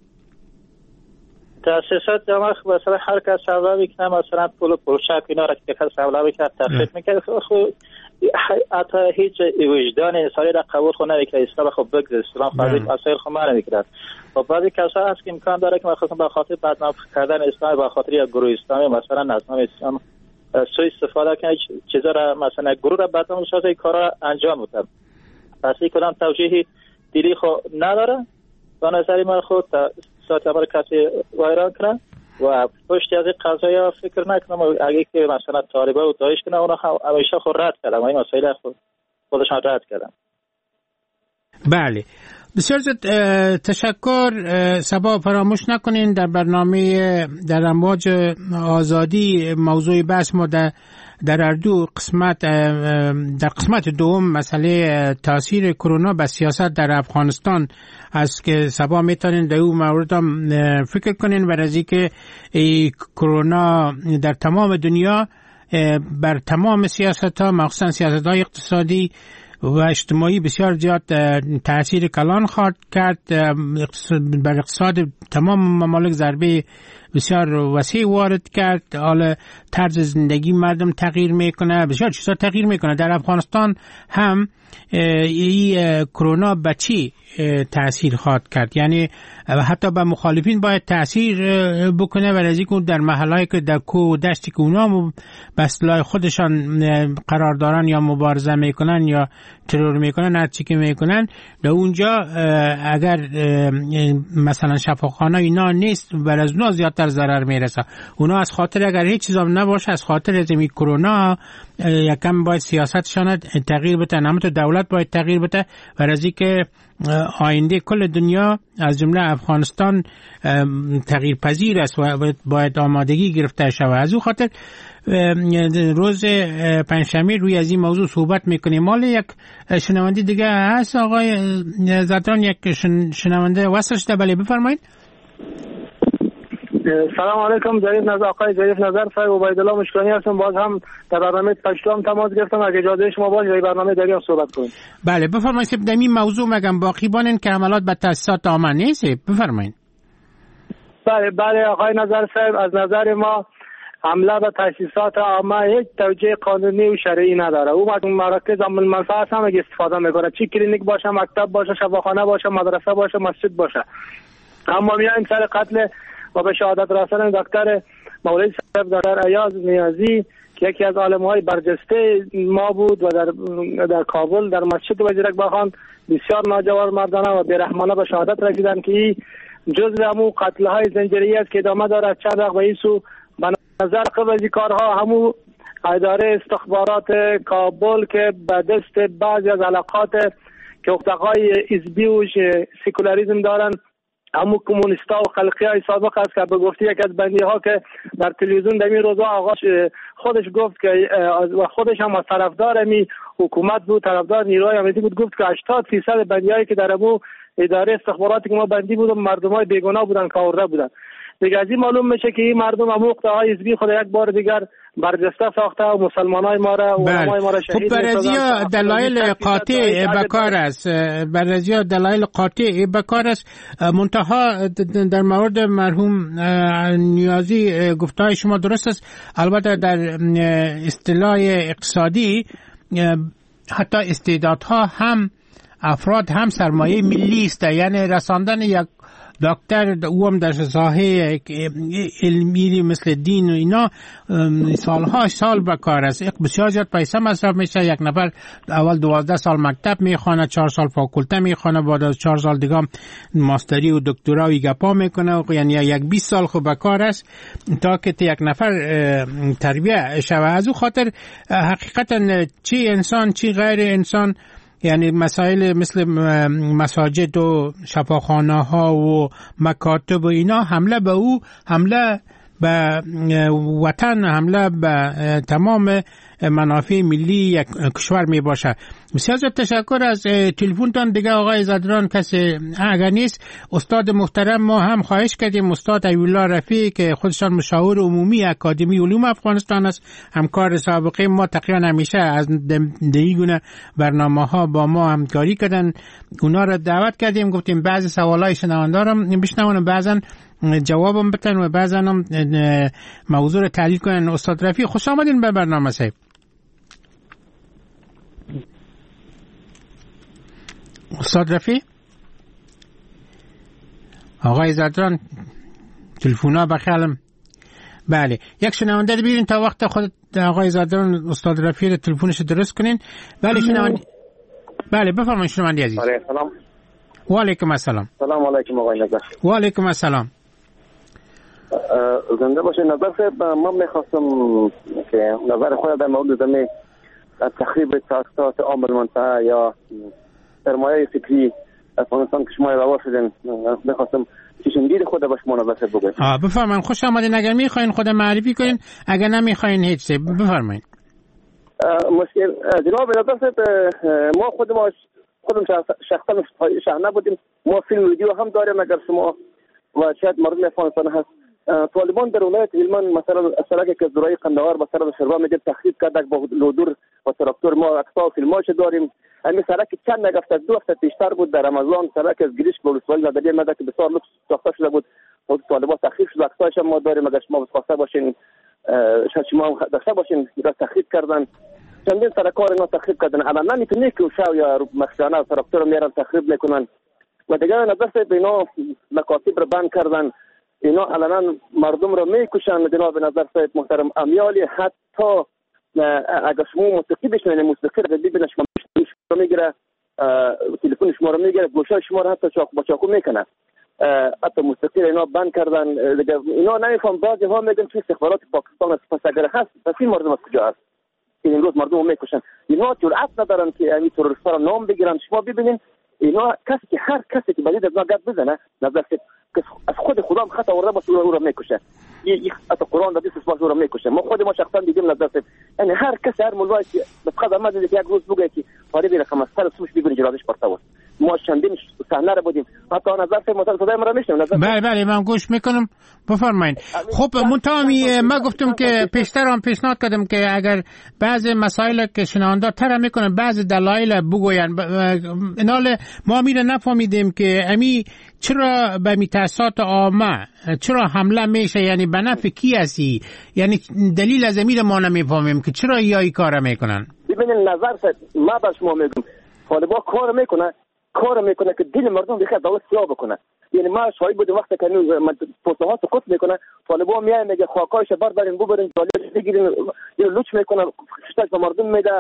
تاسیسات جامعه مثلا هر کس حمله میکنه، مثلا پولشک اینا را که کس حمله میکنه تخریب میکنه، حتی هیچ وجدان انسانی را قبول کنه که اسلام خب بگذار اسلام خواهد مسائل خب من نمیکرد. و بعضی کسا هست که امکان داره که مثلا به خاطر بدنام کردن اسلام به خاطر یک گروه اسلامی مثلا از نام اسلام سوء استفاده کنه، چیزا را مثلا گروه را بدنام سازه کارا انجام بده. پس این کدام توجیهی دیری خو نداره و نظری من خود ساعت عمر کسی وایران کنه و پشت از این قضایا فکر نکنم. اگه که مثلا طالبا و داعش کنه اونا همیشه خود رد کردن و این مسائل خودشان رد کردن. بله بسیار تشکر. سبا فراموش نکنین در برنامه در امواج آزادی موضوع بحث ما در اردو در قسمت دوم مسئله تاثیر کرونا به سیاست در افغانستان است که سبا میتونین در اون مورد هم فکر کنین برای که کرونا در تمام دنیا بر تمام سیاست ها مخصوصا سیاست های اقتصادی و اجتماعی بسیار زیاد تأثیر کلان خواهد کرد. بر اقتصاد تمام ممالک ضربه بسیار وسیع وارد کرد. حالا طرز زندگی مردم تغییر میکنه، بسیار چیزا تغییر میکنه. در افغانستان هم این کرونا به چی تأثیر خواهد کرد؟ یعنی حتی به مخالفین باید تأثیر بکنه برای اینکه در محلهایی که در کوه و دشتی که اونا به اصطلاح خودشان قرار دارن یا مبارزه میکنن یا ترور میکنن هر چی که میکنن، در اونجا اگر مثلا شفاخانه اینا نیست بر از اونا زیادتر ضرر میرسه. اونا از خاطر اگر هیچ چیز هم نباشه از خاطر زمین کرونا یکم باید سیاستشان تغییر بده، نمت دولت باید تغییر بده برای اینکه آینده کل دنیا از جمله افغانستان تغییر پذیر است و باید آمادگی گرفته شود. از او خاطر روز پنجشنبه روی از این موضوع صحبت میکنیم. مال یک شنونده دیگه هست آقای زدران، یک شنونده وصل شده. بله بفرمایید. سلام علیکم. ظریف نظر آقای ظریف نظر صاحب عبیدالله مشکانی هستم. باز هم در برنامه پشتوام تماس گرفتم. اگه اجازه شما باشه در برنامه دریا صحبت کنیم. بله بفرمایید. در این موضوع مگم باقی بانن که عملات به تاسیسات عامه نیست. بفرمایید. بله آقای نظر صاحب، از نظر ما حمله به تاسیسات عامه هیچ توجیه قانونی و شرعی نداره. او مراکز عامه المنفعه هم استفاده میکنه، چه کلینیک باشه، مکتب باشه، شفاخانه باشه، مدرسه باشه، مسجد باشه. اما میایم سر قتل و به شهادت رساندن دکتر مولوی صاحب دکتر ایاز نیازی که یکی از عالم‌های برجسته ما بود و در کابل در مسجد وزیر اکبرخان بسیار ناجوان مردانه و بی‌رحمانه به شهادت رسیدن که این جزء همون قتل‌های زنجیره‌ای است که ادامه دارد. چند وقت به این سو به نظر قبل کارها همون اداره استخبارات کابل که به دست بعضی از علاقات که اقتقای حزبی و سکولاریسم دارن، همون کمونیستا و خلقی های سابق است که به گفته یک از بندی ها که در تلویزیون در این روزا آقاش خودش گفت که خودش هم از طرفدار می حکومت بود، طرفدار نیروهای امنیتی بود، گفت که 80% بندی هایی که در امو اداره استخباراتی که ما بندی بودم مردم های بیگناه بودن که آورده بودن. دیگه از این معلوم میشه که این مردم همون اقتهای حزبی خود یک بار دیگر برجسته ساخته و مسلمانای ما را و علمای ما را شهید می‌سازند. بررسی دلایل قاطع بکار است. بررسی دلایل قاطع بکار است. منتها در مورد مرحوم نیازی گفتهای شما درست است. البته در اصطلاح اقتصادی حتی استعدادها هم افراد هم سرمایه ملی است. یعنی رساندن یک دکتر او هم در ساحه علمی مثل دین و اینا سالها سال بکار است. بسیار زیاد پیسه مصرف میشه. یک نفر اول 12 سال مکتب میخونه، 4 سال فاکولته میخونه، بعد از 4 سال دیگه ماستری و دکترا و گپا میکنه. یعنی یک 20 سال خوب بکار است تا که یک نفر تربیه شود. از او خاطر حقیقتا چی انسان چی غیر انسان، یعنی مسائل مثل مساجد و شفاخانه ها و مکاتب و اینا، حمله به او، حمله به وطن، حمله به تمام منافع ملی یک کشور می باشه. بسیار تشکر از تلفنتان. دیگه آقای زدران کسی اگر نیست، استاد محترم ما هم خواهش کردیم، استاد ایوالله رفیعی که خودشان مشاور عمومی اکادمی علوم افغانستان است، همکار سابقه ما، تقریبا همیشه از دیگونه برنامه ها با ما همکاری کردن. اونا را دعوت کردیم، گفتیم بعضی سوالای شنوندارم بشنون، بعضن جوابم بتن و بعضن هم موضوع رو تحلیل کنن. استاد رفیع خوش آمدین به برنامه صاحب. استاد رفیع، آقای زدران تلفونا بخیالم. بله یک شنونده بیرین تا وقت خود آقای زدران استاد رفیع رو تلفونش درست کنین. بله شنونده. بله بفرمایید شنونده عزیز. سلام. و علیکم السلام. سلام علیکم آقای نظر. و علیکم السلام. زنده باشه. نظر صاحب، ما میخواستم که نظر خود در مورد زمین تخریب تاسیسات عامه المنفعه یا سرمایه فکری افغانستان که شما روا شدین، میخواستم چشمگیر خود به شما نظر بگویم. بفرمایید. خوش آمدین. اگر میخواین خود معرفی کنین، اگر نمیخواین هیچ چیز. بفرمایید. مشکل جناب نظر صاحب، ما خودم شخصا شهنه بودیم. ما فیلم ویدیو هم داریم. اگر شما و شاید مردم افغانستان هست، طالبان در ولایت هلمند مثلا سرک که زرای قندهار به سرک شربا میگه تخریب کرده با لودور و تراکتور. ما اکسا و فیلماش داریم. همین سرک چند نگفته 2 هفته پیشتر بود در رمضان، سرک از گریش به ولسوالی نادری مده که بسیار لطف ساخته شده بود. خود طالبان تخریب شده. اکساش هم ما داریم. اگر شما خواسته باشین، شاید شما هم داشته باشین، را تخریب کردن. چندین سرکار اینا تخریب کردن. الان نمیتونه که شاو یا مخشانه تراکتور میارن تخریب میکنن. و دیگه نظر به اینا مکاتب رو بند کردن. اینا الان مردم رو میکشن. جناب نظر صاحب محترم، امیالی حتی اگر شما موسیقی بشنوید، موسیقی رو ببینید، شما میگیره، تلفن شما رو میگیره، گوشه شما رو حتی با چاقو میکنه. حتی موسیقی رو اینا بند کردن. اینا نمیفهم. بعضی ها میگن که استخبارات پاکستان است. پس اگر هست، پس این مردم از کجا هست؟ این امروز مردم رو میکشن. اینا جرأت ندارن که این تروریست‌ها رو نام بگیرن. شما ببینید اینا کسی که هر کسی که بدید از ما گپ بزنه نظر که از خود خدا هم خطا ورده باشه او را میکشه. از قرآن دادیست باشه او را میکشه. ما خود ما شخصا دیدیم نظر یعنی هر کسی هر ملوایی که بفقد ما دیدیم یک روز بگه که فاری رقم از سر سوش بگیری جرادش پرتاوست. ما چندین صحنه را بودیم حتی نظر مثلا صدای ما را میشنم. بله من گوش میکنم بفرمایید. خب منتهی ما گفتم که پیشتر هم پیشنهاد کردم که اگر بعضی مسائل که شنونده تر میکنه بعضی دلایل بگوین اینال ما میره نفهمیدیم که امی چرا به تاسیسات عامه چرا حمله میشه، یعنی به نفع کی هستی، یعنی دلیل از امیر ما نمیفهمیم که چرا این کار میکنن. ببینید نظر ما به شما میگم طالبان کار میکنه که دل مردم بخواد دولت سیاه بکنه. یعنی ما شاهد بودیم وقتی که پوست‌ها سقوط میکنه طالبان میاد میگه خاکایش بردارین ببرین جالب بگیرین لوچ میکنه خشتک به مردم میده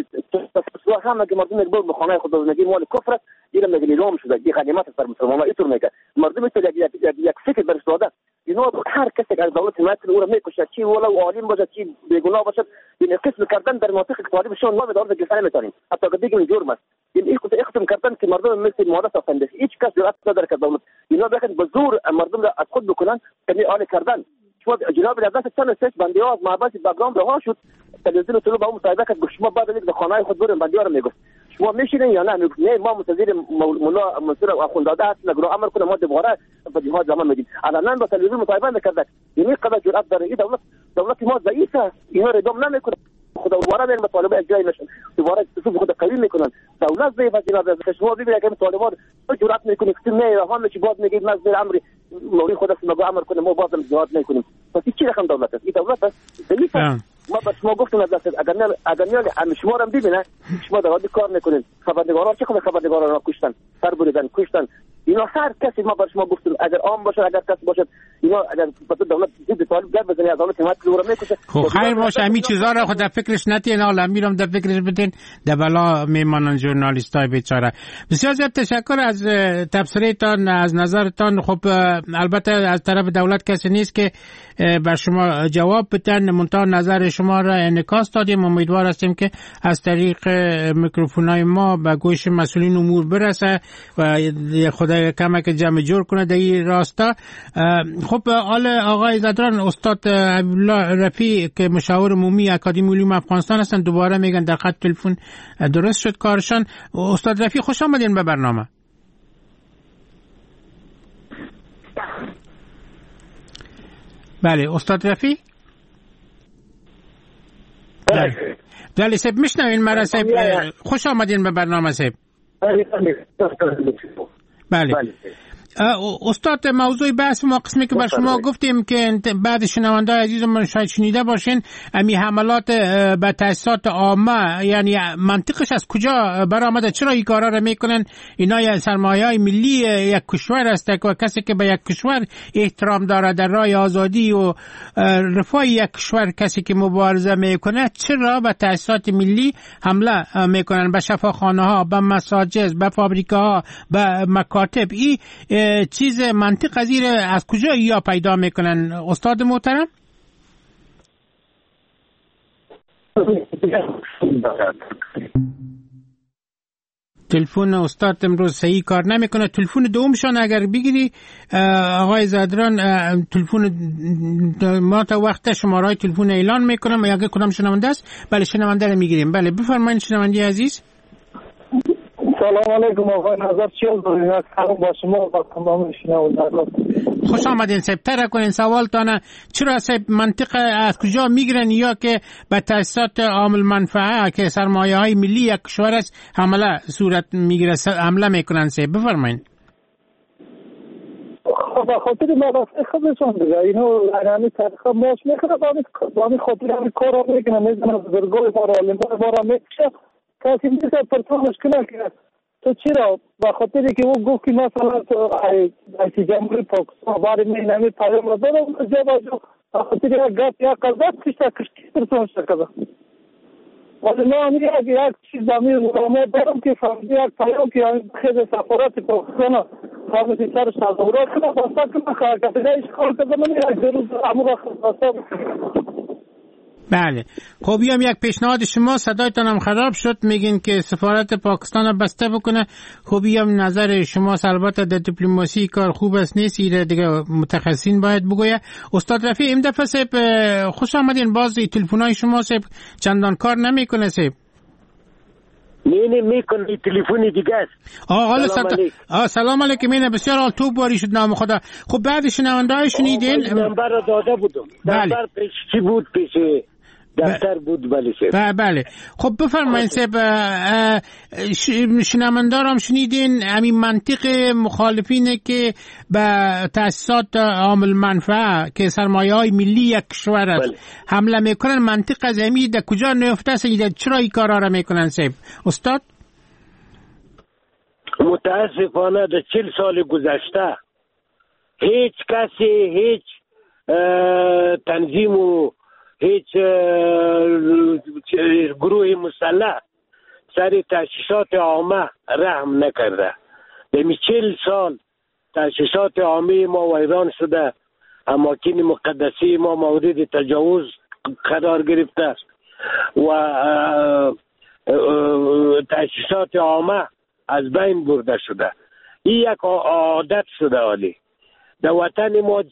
تصفیه همه که مردم میگه به خانه خود میگه مال کفر دیگه میگه نیروم شده دی خدمات سر مسلمان اینطور میگه مردم تو یک فکر برش داده اینو هر کسی که دولت حمایت او را میکشه چی ولو عالم باشه چی بیگناه باشه این قسم کردن در منطقه طالب شون ما به دولت گفتن میتونیم حتی که دیگه جرم است این اقسم کردن که مردم مثل ماده ساختند هیچ کس جرأت نداره که دولت اینا بخواد به زور مردم را از خود بکنن یعنی آله کردن. شما جناب دولت چند سه بندیاز محبت باگرام رها شد تلویزیون تو با مصاحبه کرد شما بعد از به خانه خود برن بندیار میگفت شما میشینین یا نه ما منتظر مولا منصور اخوندزاده هست نگرو امر کنه ما دوباره به جهاد زمان میدیم الان با تلویزیون مصاحبه میکرد یعنی قدر جرأت داره این دولت ما ضعیفه اینا رو ادام نمیکنه خدا دوباره میرن طالبان اجرای نشن دوباره صفوف خود قوی میکنن دولت ضعیفه جناب شما ببینید که طالبان جرأت میکنه که نه راه چی باز میگید مزد امر موری خود است مگو امر کنه ما بازم جهاد نکنیم پس چی رقم دولت است این دولت است ضعیفه. ما به شما گفتم اگر میاد شما رو ببینه شما دولت کار نکنین خبرنگارا چه خبرنگارا را کشتن سر بریدن کشتن اینا هر کسی ما به شما گفتم اگر عام باشه اگر کس باشه اینا اگر دولت ضد طالب گپ بزنه دولت حمایت رو میکشه. خب خیر باشه همین چیزا را خود در فکرش نتین حالا میرم در فکرش بدین در بلا میمانن ژورنالیستای بیچاره. بسیار زیاد تشکر از تبصرهتان از نظرتان. خب البته از طرف دولت کسی نیست که بر شما جواب بدن منتها نظر شما را انعکاس دادیم. امیدوار هستیم که از طریق میکروفونای ما به گوش مسئولین امور برسه و خدای کمک جمع جور کنه در این راستا. خب آقای زدران استاد حبیبالله رفیع که مشاور عمومی اکادمی علوم افغانستان هستن دوباره میگن در خط تلفن درست شد کارشان. استاد رفیع خوش آمدین به برنامه. بله استاد رفیع بله سب میشنوین مرا سب خوش آمدین به برنامه سب. بله استاد موضوع بحث ما قسمی که بر شما گفتیم که بعد شنوندای عزیزمون شاید شنیده باشین امی حملات به تاسیسات عامه یعنی منطقش از کجا برآمده چرا این کارا رو میکنن اینا یا سرمایه‌های ملی یک کشور است و کسی که به یک کشور احترام داره در راه آزادی و رفاه یک کشور کسی که مبارزه میکنه چرا به تاسیسات ملی حمله میکنن به شفاخانه ها به مساجد به فابریکاها به مکاتب این چیز منطق از این از کجا یا پیدا میکنن استاد محترم؟ تلفن استاد امروز صحیح کار نمیکنه. تلفن دومشان اگر بگیری آقای زدران تلفن ما تا وقت شمارهای تلفن اعلان میکنم اگر کدام شنونده است بله شنونده رو میگیریم. بله بفرمایید شنونده عزیز. سلام علیکم آقای نظر چی دارید؟ سلام با شما با تمام شنوندگان. خوش آمدین سب تر کنین سوالتان چرا سب منطق از کجا میگیرن یا که به تاسیسات عامل منفعه که سرمایه های ملی یک کشور است حمله صورت میگیره حمله میکنن سب بفرمایید. خب خاطر ما خودشون دیگه اینو یعنی طریق ماش میکنه با این خاطر همین کار رو میکنه میزنه بزرگای بارا لنبار بارا میکشه کسی نیست پرتو مشکل که تو چرا با خاطری که او گفت که مثلا تو ای جمهوری پاکستان باری نمی پیام رو دارم جا با خاطر یک گفت یک قضات کشتی پرتو شکده ولی ما هم یک چیز دامی ما دارم که فهمیدی یک پیام که خیلی سفارت پاکستان فهمیدی سرش تظاهرات کنه باستا کنه کسی اشکال کنه من یک روز امور خواستم. بله. خب بیام یک پیشنهاد شما، صدایتان هم خراب شد، میگین که سفارت پاکستان رو بسته بکنه. خب بیام نظر شما، البته در دیپلماسی کار خوب است نیست، ایره دیگه متخصصین باید بگویه. استاد رفیع این دفعه سیب خوش آمدین، باز تلفن‌های شما سیب چندان کار نمیکنه سیب. نه میکنه تلفنی دیگه است. سلام علیکم. اینه بسیار حال تو باری شد نام خدا. خب بعد شنونده‌های شنیدین نمبر رو داده بودم. نمبر پیش چی بود؟ پیش دفتر بود. بله. خب بفرمایید سب شنوندارم شنیدین همین منطق مخالفینه که به تأسیسات عامل منفعه که سرمایه‌های ملی یک کشور است حمله میکنن، منطق از همین در کجا نیفته است؟ چرا این کارا را میکنن سب استاد؟ متاسفانه در 40 سال گذشته هیچ کسی، هیچ تنظیم و هیچ گروه مسلح سر تأسیسات عامه رحم نکرده. در 40 سال تأسیسات عامه ما ویران شده، اماکن مقدسی ما مورد تجاوز قرار گرفته و تأسیسات عامه از بین برده شده. این یک عادت شده. عالی در وطن ما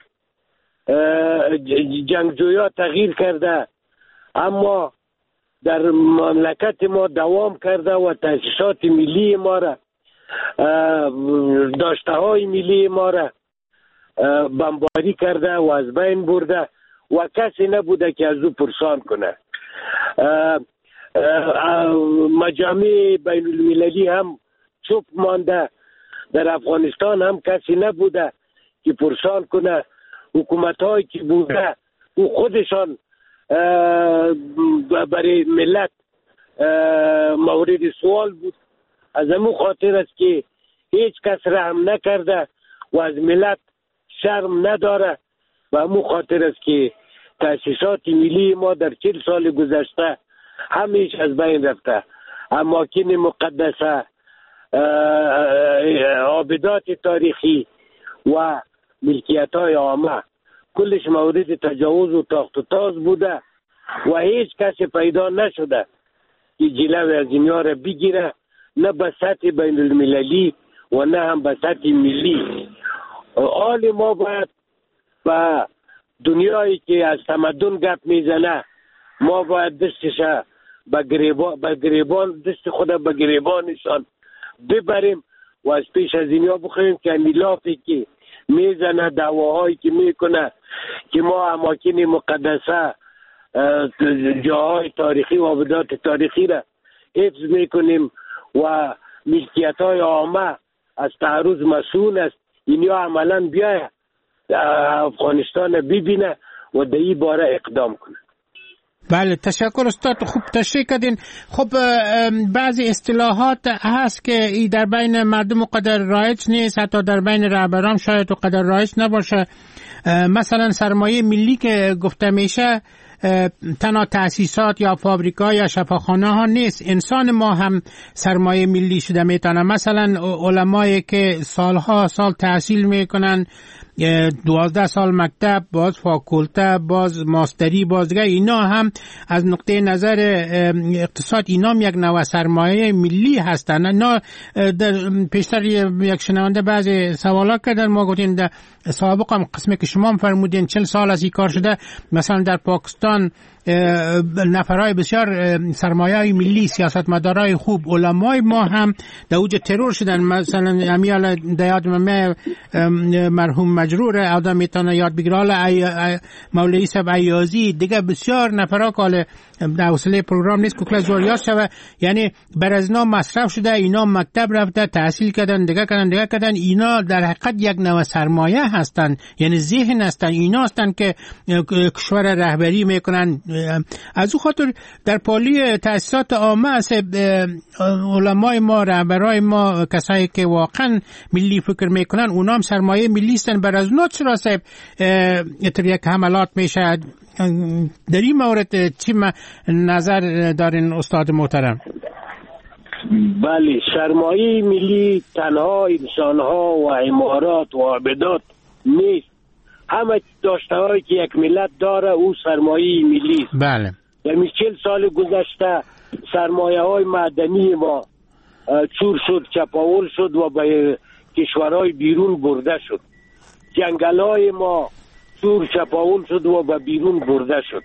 جنگجویا تغییر کرده، اما در مملکت ما دوام کرده و تأسیسات ملی ما را، داشته های ملی ما را بمباری کرده و از بین برده و کسی نبوده که از او پرسان کنه. مجامع بین المللی هم چوب مانده، در افغانستان هم کسی نبوده که پرسان کنه. حکومت هایی که بوده او خودشان برای ملت مورد سوال بود. از همون خاطر است که هیچ کس رحم نکرده و از ملت شرم نداره و همون خاطر است که تأسیسات ملی ما در 40 سال گذشته همیشه از بین رفته. اماکن مقدسه، عابدات تاریخی و ملکیت‌های عامه کلش مورد تجاوز و تاخت و تاز بوده و هیچ کسی پیدا نشده که جلوی از اینها را بگیره، نه به سطح بین المللی و نه هم به سطح ملی. حال ما باید به دنیایی که از تمدن گپ میزنه، ما باید دستش به گریبان دست خود به گریبانشان ببریم و از پیش از اینها بخوریم که میلافی که میزنه، دعواهایی که میکنه که ما اماکن مقدسه، جاهای تاریخی و عابدات تاریخی را حفظ میکنیم و ملکیت های عامه از تعرض مسئول است. اینیا عملا بیاید افغانستان ببینه و در این باره اقدام کنه. بله تشکر استاد، خوب تشریح کردین. خب بعضی اصطلاحات هست که ای در بین مردم قدر رایج نیست، حتی در بین رهبران شاید و قدر رایج نباشه. مثلا سرمایه ملی که گفته میشه تنها تأسیسات یا فابریکا یا شفاخانه ها نیست، انسان ما هم سرمایه ملی شده میتونه. مثلا علمایی که سالها سال تحصیل میکنن، 12 سال مکتب، باز فاکولته، باز ماستری، باز دیگه، اینا هم از نقطه نظر اقتصاد اینا هم یک نوع سرمایه ملی هستن. اینا پیشتر یک شنونده بعضی سوالا کردن، ما گفتیم در سابق هم قسمی که شما هم فرمودین 40 سال از این کار شده. مثلا در پاکستان نفرای بسیار سرمایه ملی، سیاستمدارای خوب، علمای ما هم در اوج ترور شدن. مثلا امیال دیاد مرحوم مجرور آدم میتونه یاد بگیره، مولوی صاحب عیازی دیگه، بسیار نفرا که در حوصله پروگرام نیست که کلا زوریات شوه، یعنی بر از اینا مصرف شده، اینا مکتب رفته تحصیل کردن، دیگه کردن. اینا در حقیقت یک نوع سرمایه هستن، یعنی ذهن هستن، اینا هستن که کشور رهبری میکنن. از او خاطر در پالی تأسیسات عامه علمای ما، رهبرای ما، کسایی که واقعا ملی فکر میکنن، اونا هم سرمایه ملی هستن. بر از اونا چرا صاحب یک حملات میشه؟ در این مورد چی نظر دارین استاد محترم؟ بله، سرمایه ملی تنها انسانها و عمارات و عبادات نیست، همه داشته‌هایی که یک ملت داره او سرمایه ملی است. بله. یعنی 40 سال گذشته سرمایه‌های معدنی ما چور شد، چپاول شد و به کشورهای بیرون برده شد. جنگل‌های ما چور چپاول شد و به بیرون برده شد.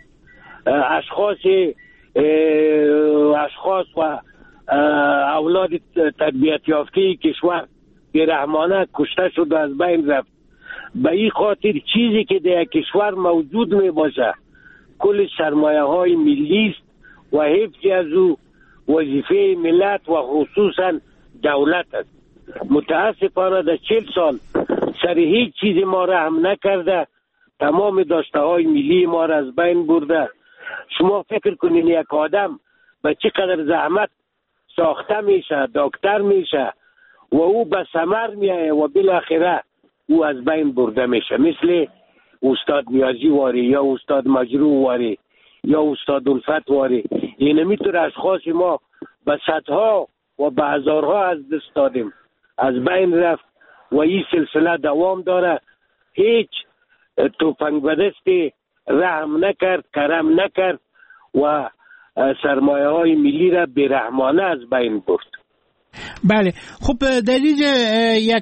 اشخاص و اولاد تربیت یافته کشور بی‌رحمانه کشته شد و از بین رفت. به این خاطر چیزی که در کشور موجود می باشه کل سرمایه های ملی است و حفظ از او وظیفه ملت و خصوصا دولت است. متاسفانه در 40 سال سر هیچ چیز ما رحم نکرده، تمام داشته های ملی ما را از بین برده. شما فکر کنین یک آدم به چقدر زحمت ساخته میشه، دکتر میشه و او به ثمر میایه و بالاخره او از بین برده میشه، مثل استاد نیازی واری یا استاد مجروح واری یا استاد الفت واری. این میتور اشخاص ما به صدها و به هزارها از دست دادیم، از بین رفت و این سلسله دوام داره. هیچ توفنگ به دست رحم نکرد، کرم نکرد و سرمایه های ملی را بی‌رحمانه از بین برد. بله. خب دلیل یک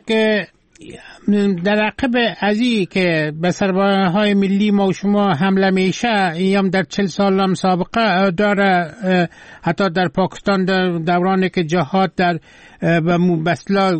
در عقب ازی که به سرمایه های ملی ما و شما حمله میشه یا در 40 سال هم سابقه داره، حتی در پاکستان در دورانی که جهاد در بسلا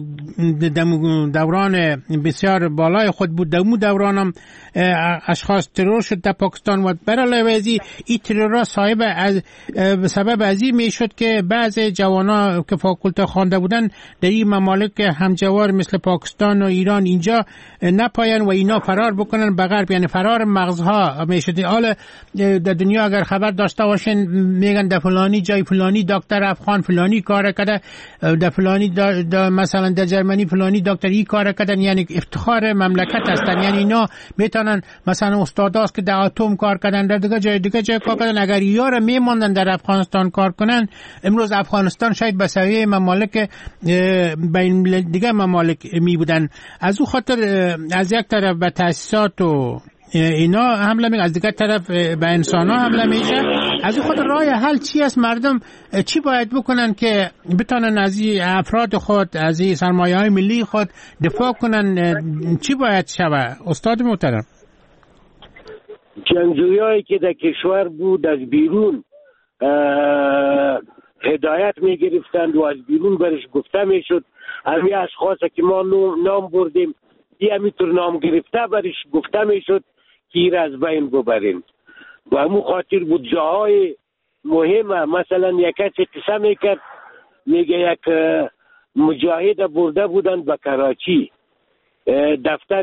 دوران بسیار بالای خود بود، در دوران هم اشخاص ترور شد در پاکستان و برای ازی این ترور صاحب به سبب ازی میشد که بعض جوانا که فاکولته خوانده بودن در این ممالک همجوار مثل پاکستان و ایران اینجا نپاین و اینا فرار بکنن به غرب، یعنی فرار مغزها میشد. حالا در دنیا اگر خبر داشته باشین میگن در فلانی جای فلانی دکتر افغان فلانی کار کرده، در فلانی مثلا در جرمنی فلانی دکتر این کار کردن، یعنی افتخار مملکت هستن. یعنی اینا میتونن مثلا استاداست که در اتم کار کردن، در دیگه جای کار کردن، اگر یار میموندن در افغانستان کار کنن امروز افغانستان شاید به سویه ممالک بین دیگه ممالک می بودن. از او خاطر از یک طرف به تاسیسات و اینا حمله میشه، از دیگر طرف به انسان ها حمله میشه. از این خود راه حل چی است؟ مردم چی باید بکنن که بتونن از این افراد خود، از این سرمایه های ملی خود دفاع کنن؟ چی باید شود استاد محترم؟ جنگجویی هایی که در کشور بود از بیرون هدایت میگرفتند و از بیرون برش گفته میشد. همین اشخاص که ما نام بردیم این همینطور نام گرفته برش گفته میشد که این از بین ببریم و همون خاطر بود جاهای مهمه. مثلا یک کسی قصه میکرد میگه یک مجاهد برده بودند به کراچی، دفتر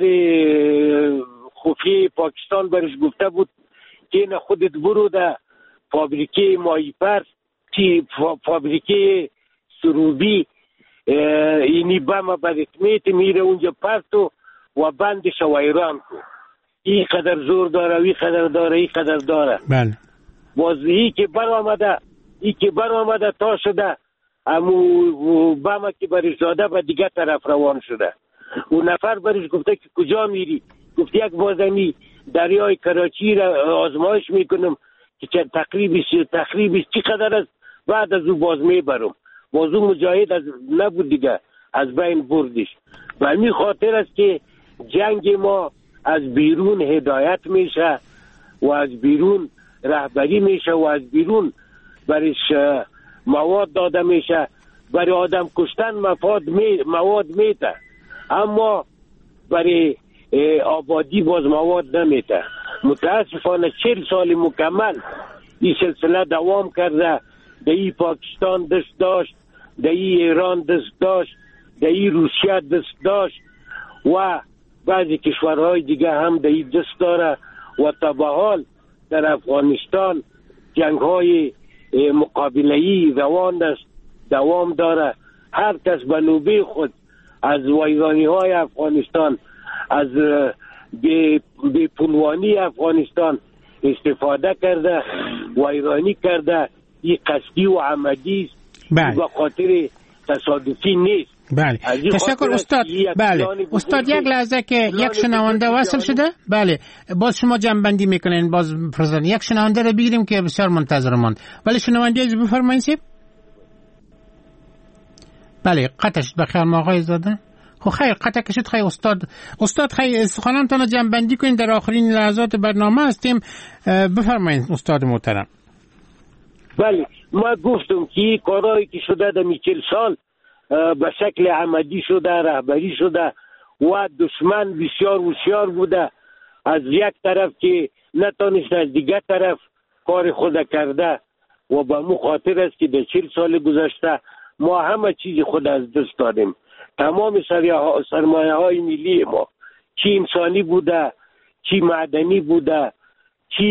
خفیه پاکستان برش گفته بود که این خودت برو در فابریکه ماهی پرس که فابریکه سروبی اینی بم برکمیت میره اونجا پرتو و بندش و ایران کو. این قدر زور داره، این قدر داره، این قدر داره. بله. باز این که بر آمده تا شده امو بم که برش داده به دیگه طرف روان شده. اون نفر برش گفته که کجا میری؟ گفت یک بازمی دریای کراچی را آزمایش میکنم که تقریبش چی قدر است، بعد از او باز میبرم. باز اون مجاهد نبود دیگه، از بین بردش. و همین خاطر است که جنگ ما از بیرون هدایت میشه و از بیرون رهبری میشه و از بیرون برش مواد داده میشه. برای آدم کشتن مواد میده، اما برای آبادی باز مواد نمیده. متاسفانه 40 سال مکمل این سلسله دوام کرده. در این پاکستان دست داشت، در این ایران دست داشت، در این روسیه دست داشت و بعضی کشورهای دیگه هم در این دست داره و تا به حال در افغانستان جنگ‌های مقابله‌ای روان است، دوام داره. هر کس به نوبه خود از ویرانی‌های افغانستان، از بی‌پولوانی افغانستان استفاده کرده، ویرانی کرده. این قصدی و عمدی است، به خاطر تصادفی نیست. بله تشکر استاد. بله استاد یک لحظه که یک شنونده وصل شده. بله باز شما جنبندی میکنین. باز فرزند یک شنونده رو بگیریم که بسیار منتظر ماند. ولی شنونده از بفرمایید. بله قطعش بخیر ما آقای زاده. خب خیر قطع کشید. خیر استاد خیر سخنانتان جنبندی کنین، در آخرین لحظات برنامه هستیم. بفرمایید استاد محترم. بله ما گفتم که کارهایی که شده در 40 سال به شکل عمدی شده، رهبری شده و دشمن بسیار هوشیار بوده. از یک طرف که نتانست از دیگر طرف کار خود کرده و به مو خاطر است که در 40 سال گذشته ما همه چیز خود از دست دادیم. تمام سرمایه های ملی ما چی انسانی بوده، چی معدنی بوده، چی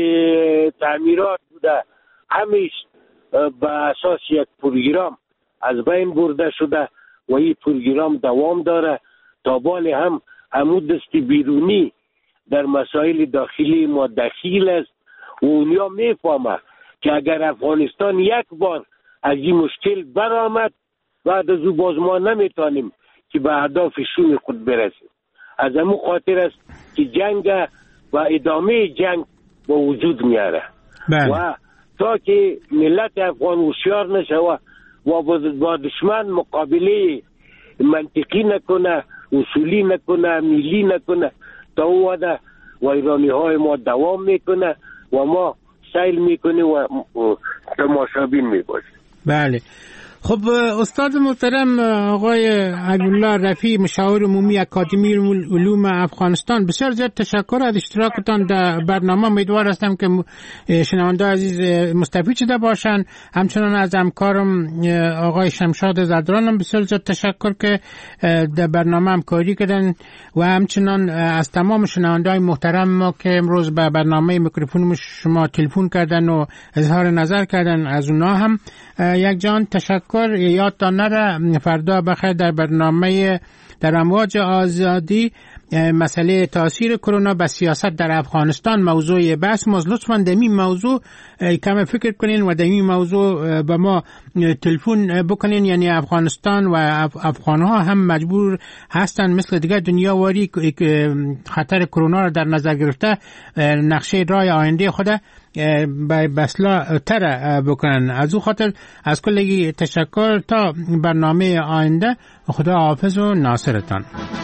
تعمیرات بوده، همیش به اساس یک پروگرام از بین برده شده و این پروگرام دوام داره. تا بال هم همون دست بیرونی در مسائل داخلی ما دخیل است و اونیا میفهمه که اگر افغانستان یک بار از این مشکل برآمد بعد از او باز ما نمیتونیم که به اهداف شوم خود برسیم. از همون خاطر است که جنگ و ادامه جنگ با وجود میاره و تا که ملت افغان هوشیار نشه و با دشمن مقابله منطقی نکنه، اصولی نکنه، ملی نکنه، تا او ویرانی های ما دوام میکنه و ما سیل میکنه و تماشابین میباشیم. بله خب استاد محترم آقای عبدالله رفیعی مشاور عمومی اکادمی علوم افغانستان، بسیار زیاد تشکر از اشتراکتان در برنامه. امیدوار هستم که شنونده عزیز مستفید شده باشند. همچنان از همکارم آقای شمشاد زدرانم بسیار زیاد تشکر که در برنامه همکاری کردن و همچنان از تمام شنونده های محترم ما که امروز به برنامه میکروفون شما تلفن کردن و اظهار نظر کردن، از اونا هم یک جان تشکر. یادتان نره فردا بخیر در برنامه در امواج آزادی مسئله تاثیر کرونا به سیاست در افغانستان موضوع بحث ماست. لطفاً در این موضوع کم فکر کنین و در این موضوع به ما تلفن بکنین. یعنی افغانستان و افغانها هم مجبور هستن مثل دیگر دنیا واری خطر کرونا را در نظر گرفته نقشه راه آینده خود به بسلا تر بکنن. از او خاطر از کلگی تشکر. تا برنامه آینده خدا حافظ و ناصرتان.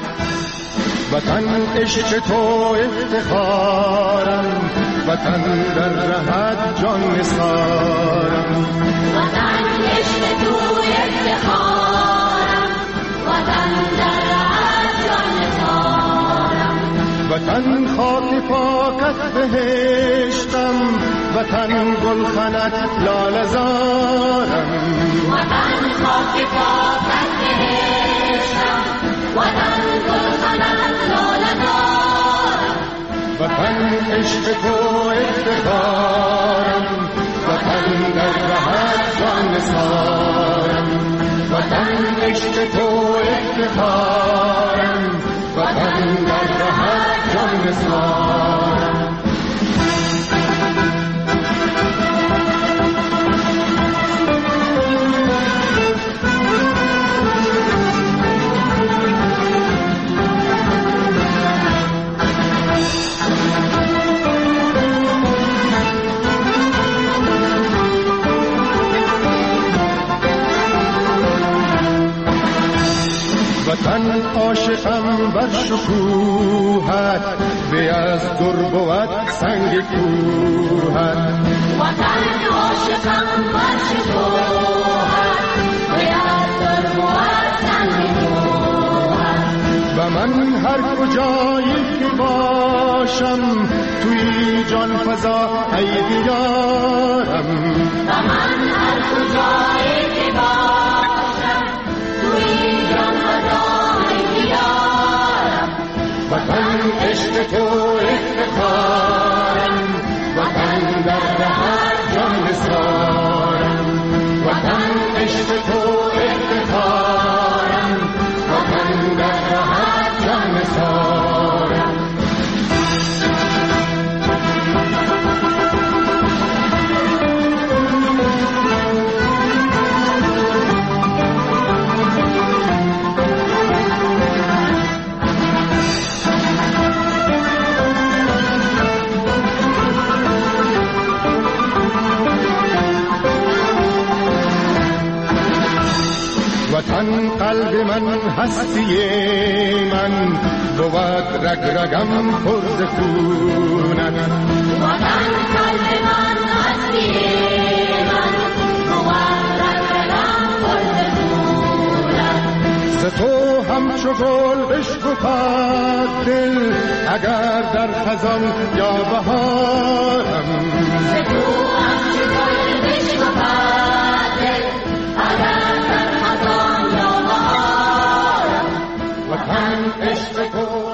وطن عشق تو افتخارم، وطن در رهت جان نثارم. وطن عشق تو افتخارم، وطن در رهت جان نثارم. وطن خاک پاکت بهشتم، وطن گلخنت لاله زارم. وطن خاک پاکت بهشتم، وطن گلخنت لاله زارم. وطن عشق تو افتخارم، وطن در رهت جان نثارم. وطن عشق تو افتخارم، وطن در رهت جان نثارم. وطن عاشقم بر شکوهت، به از در بود سنگ کوهت. وطن عاشقم بر شکوهت، به از در بود سنگ کوهت. و من هر کجایی که باشم توی جان فضا ای دیارم. و من هر کجایی که باشم توی جان فضا ای دیارم. وطن عشق تو افتخارم، وطن در رهت جان نثارم. وطن عشق تو افتخارم، وطن در رهت جان نثارم. قلب من هستی من بود رگ رگم پر ز خونت وطن قلب من هستی من بود رگ رگم پر ز خونت ز تو همچو گل بشکفد دل اگر در خزان یا بهارم ز تو همچو گل بشکفد دل اگر در خزان یا بهارم وطن عشق تو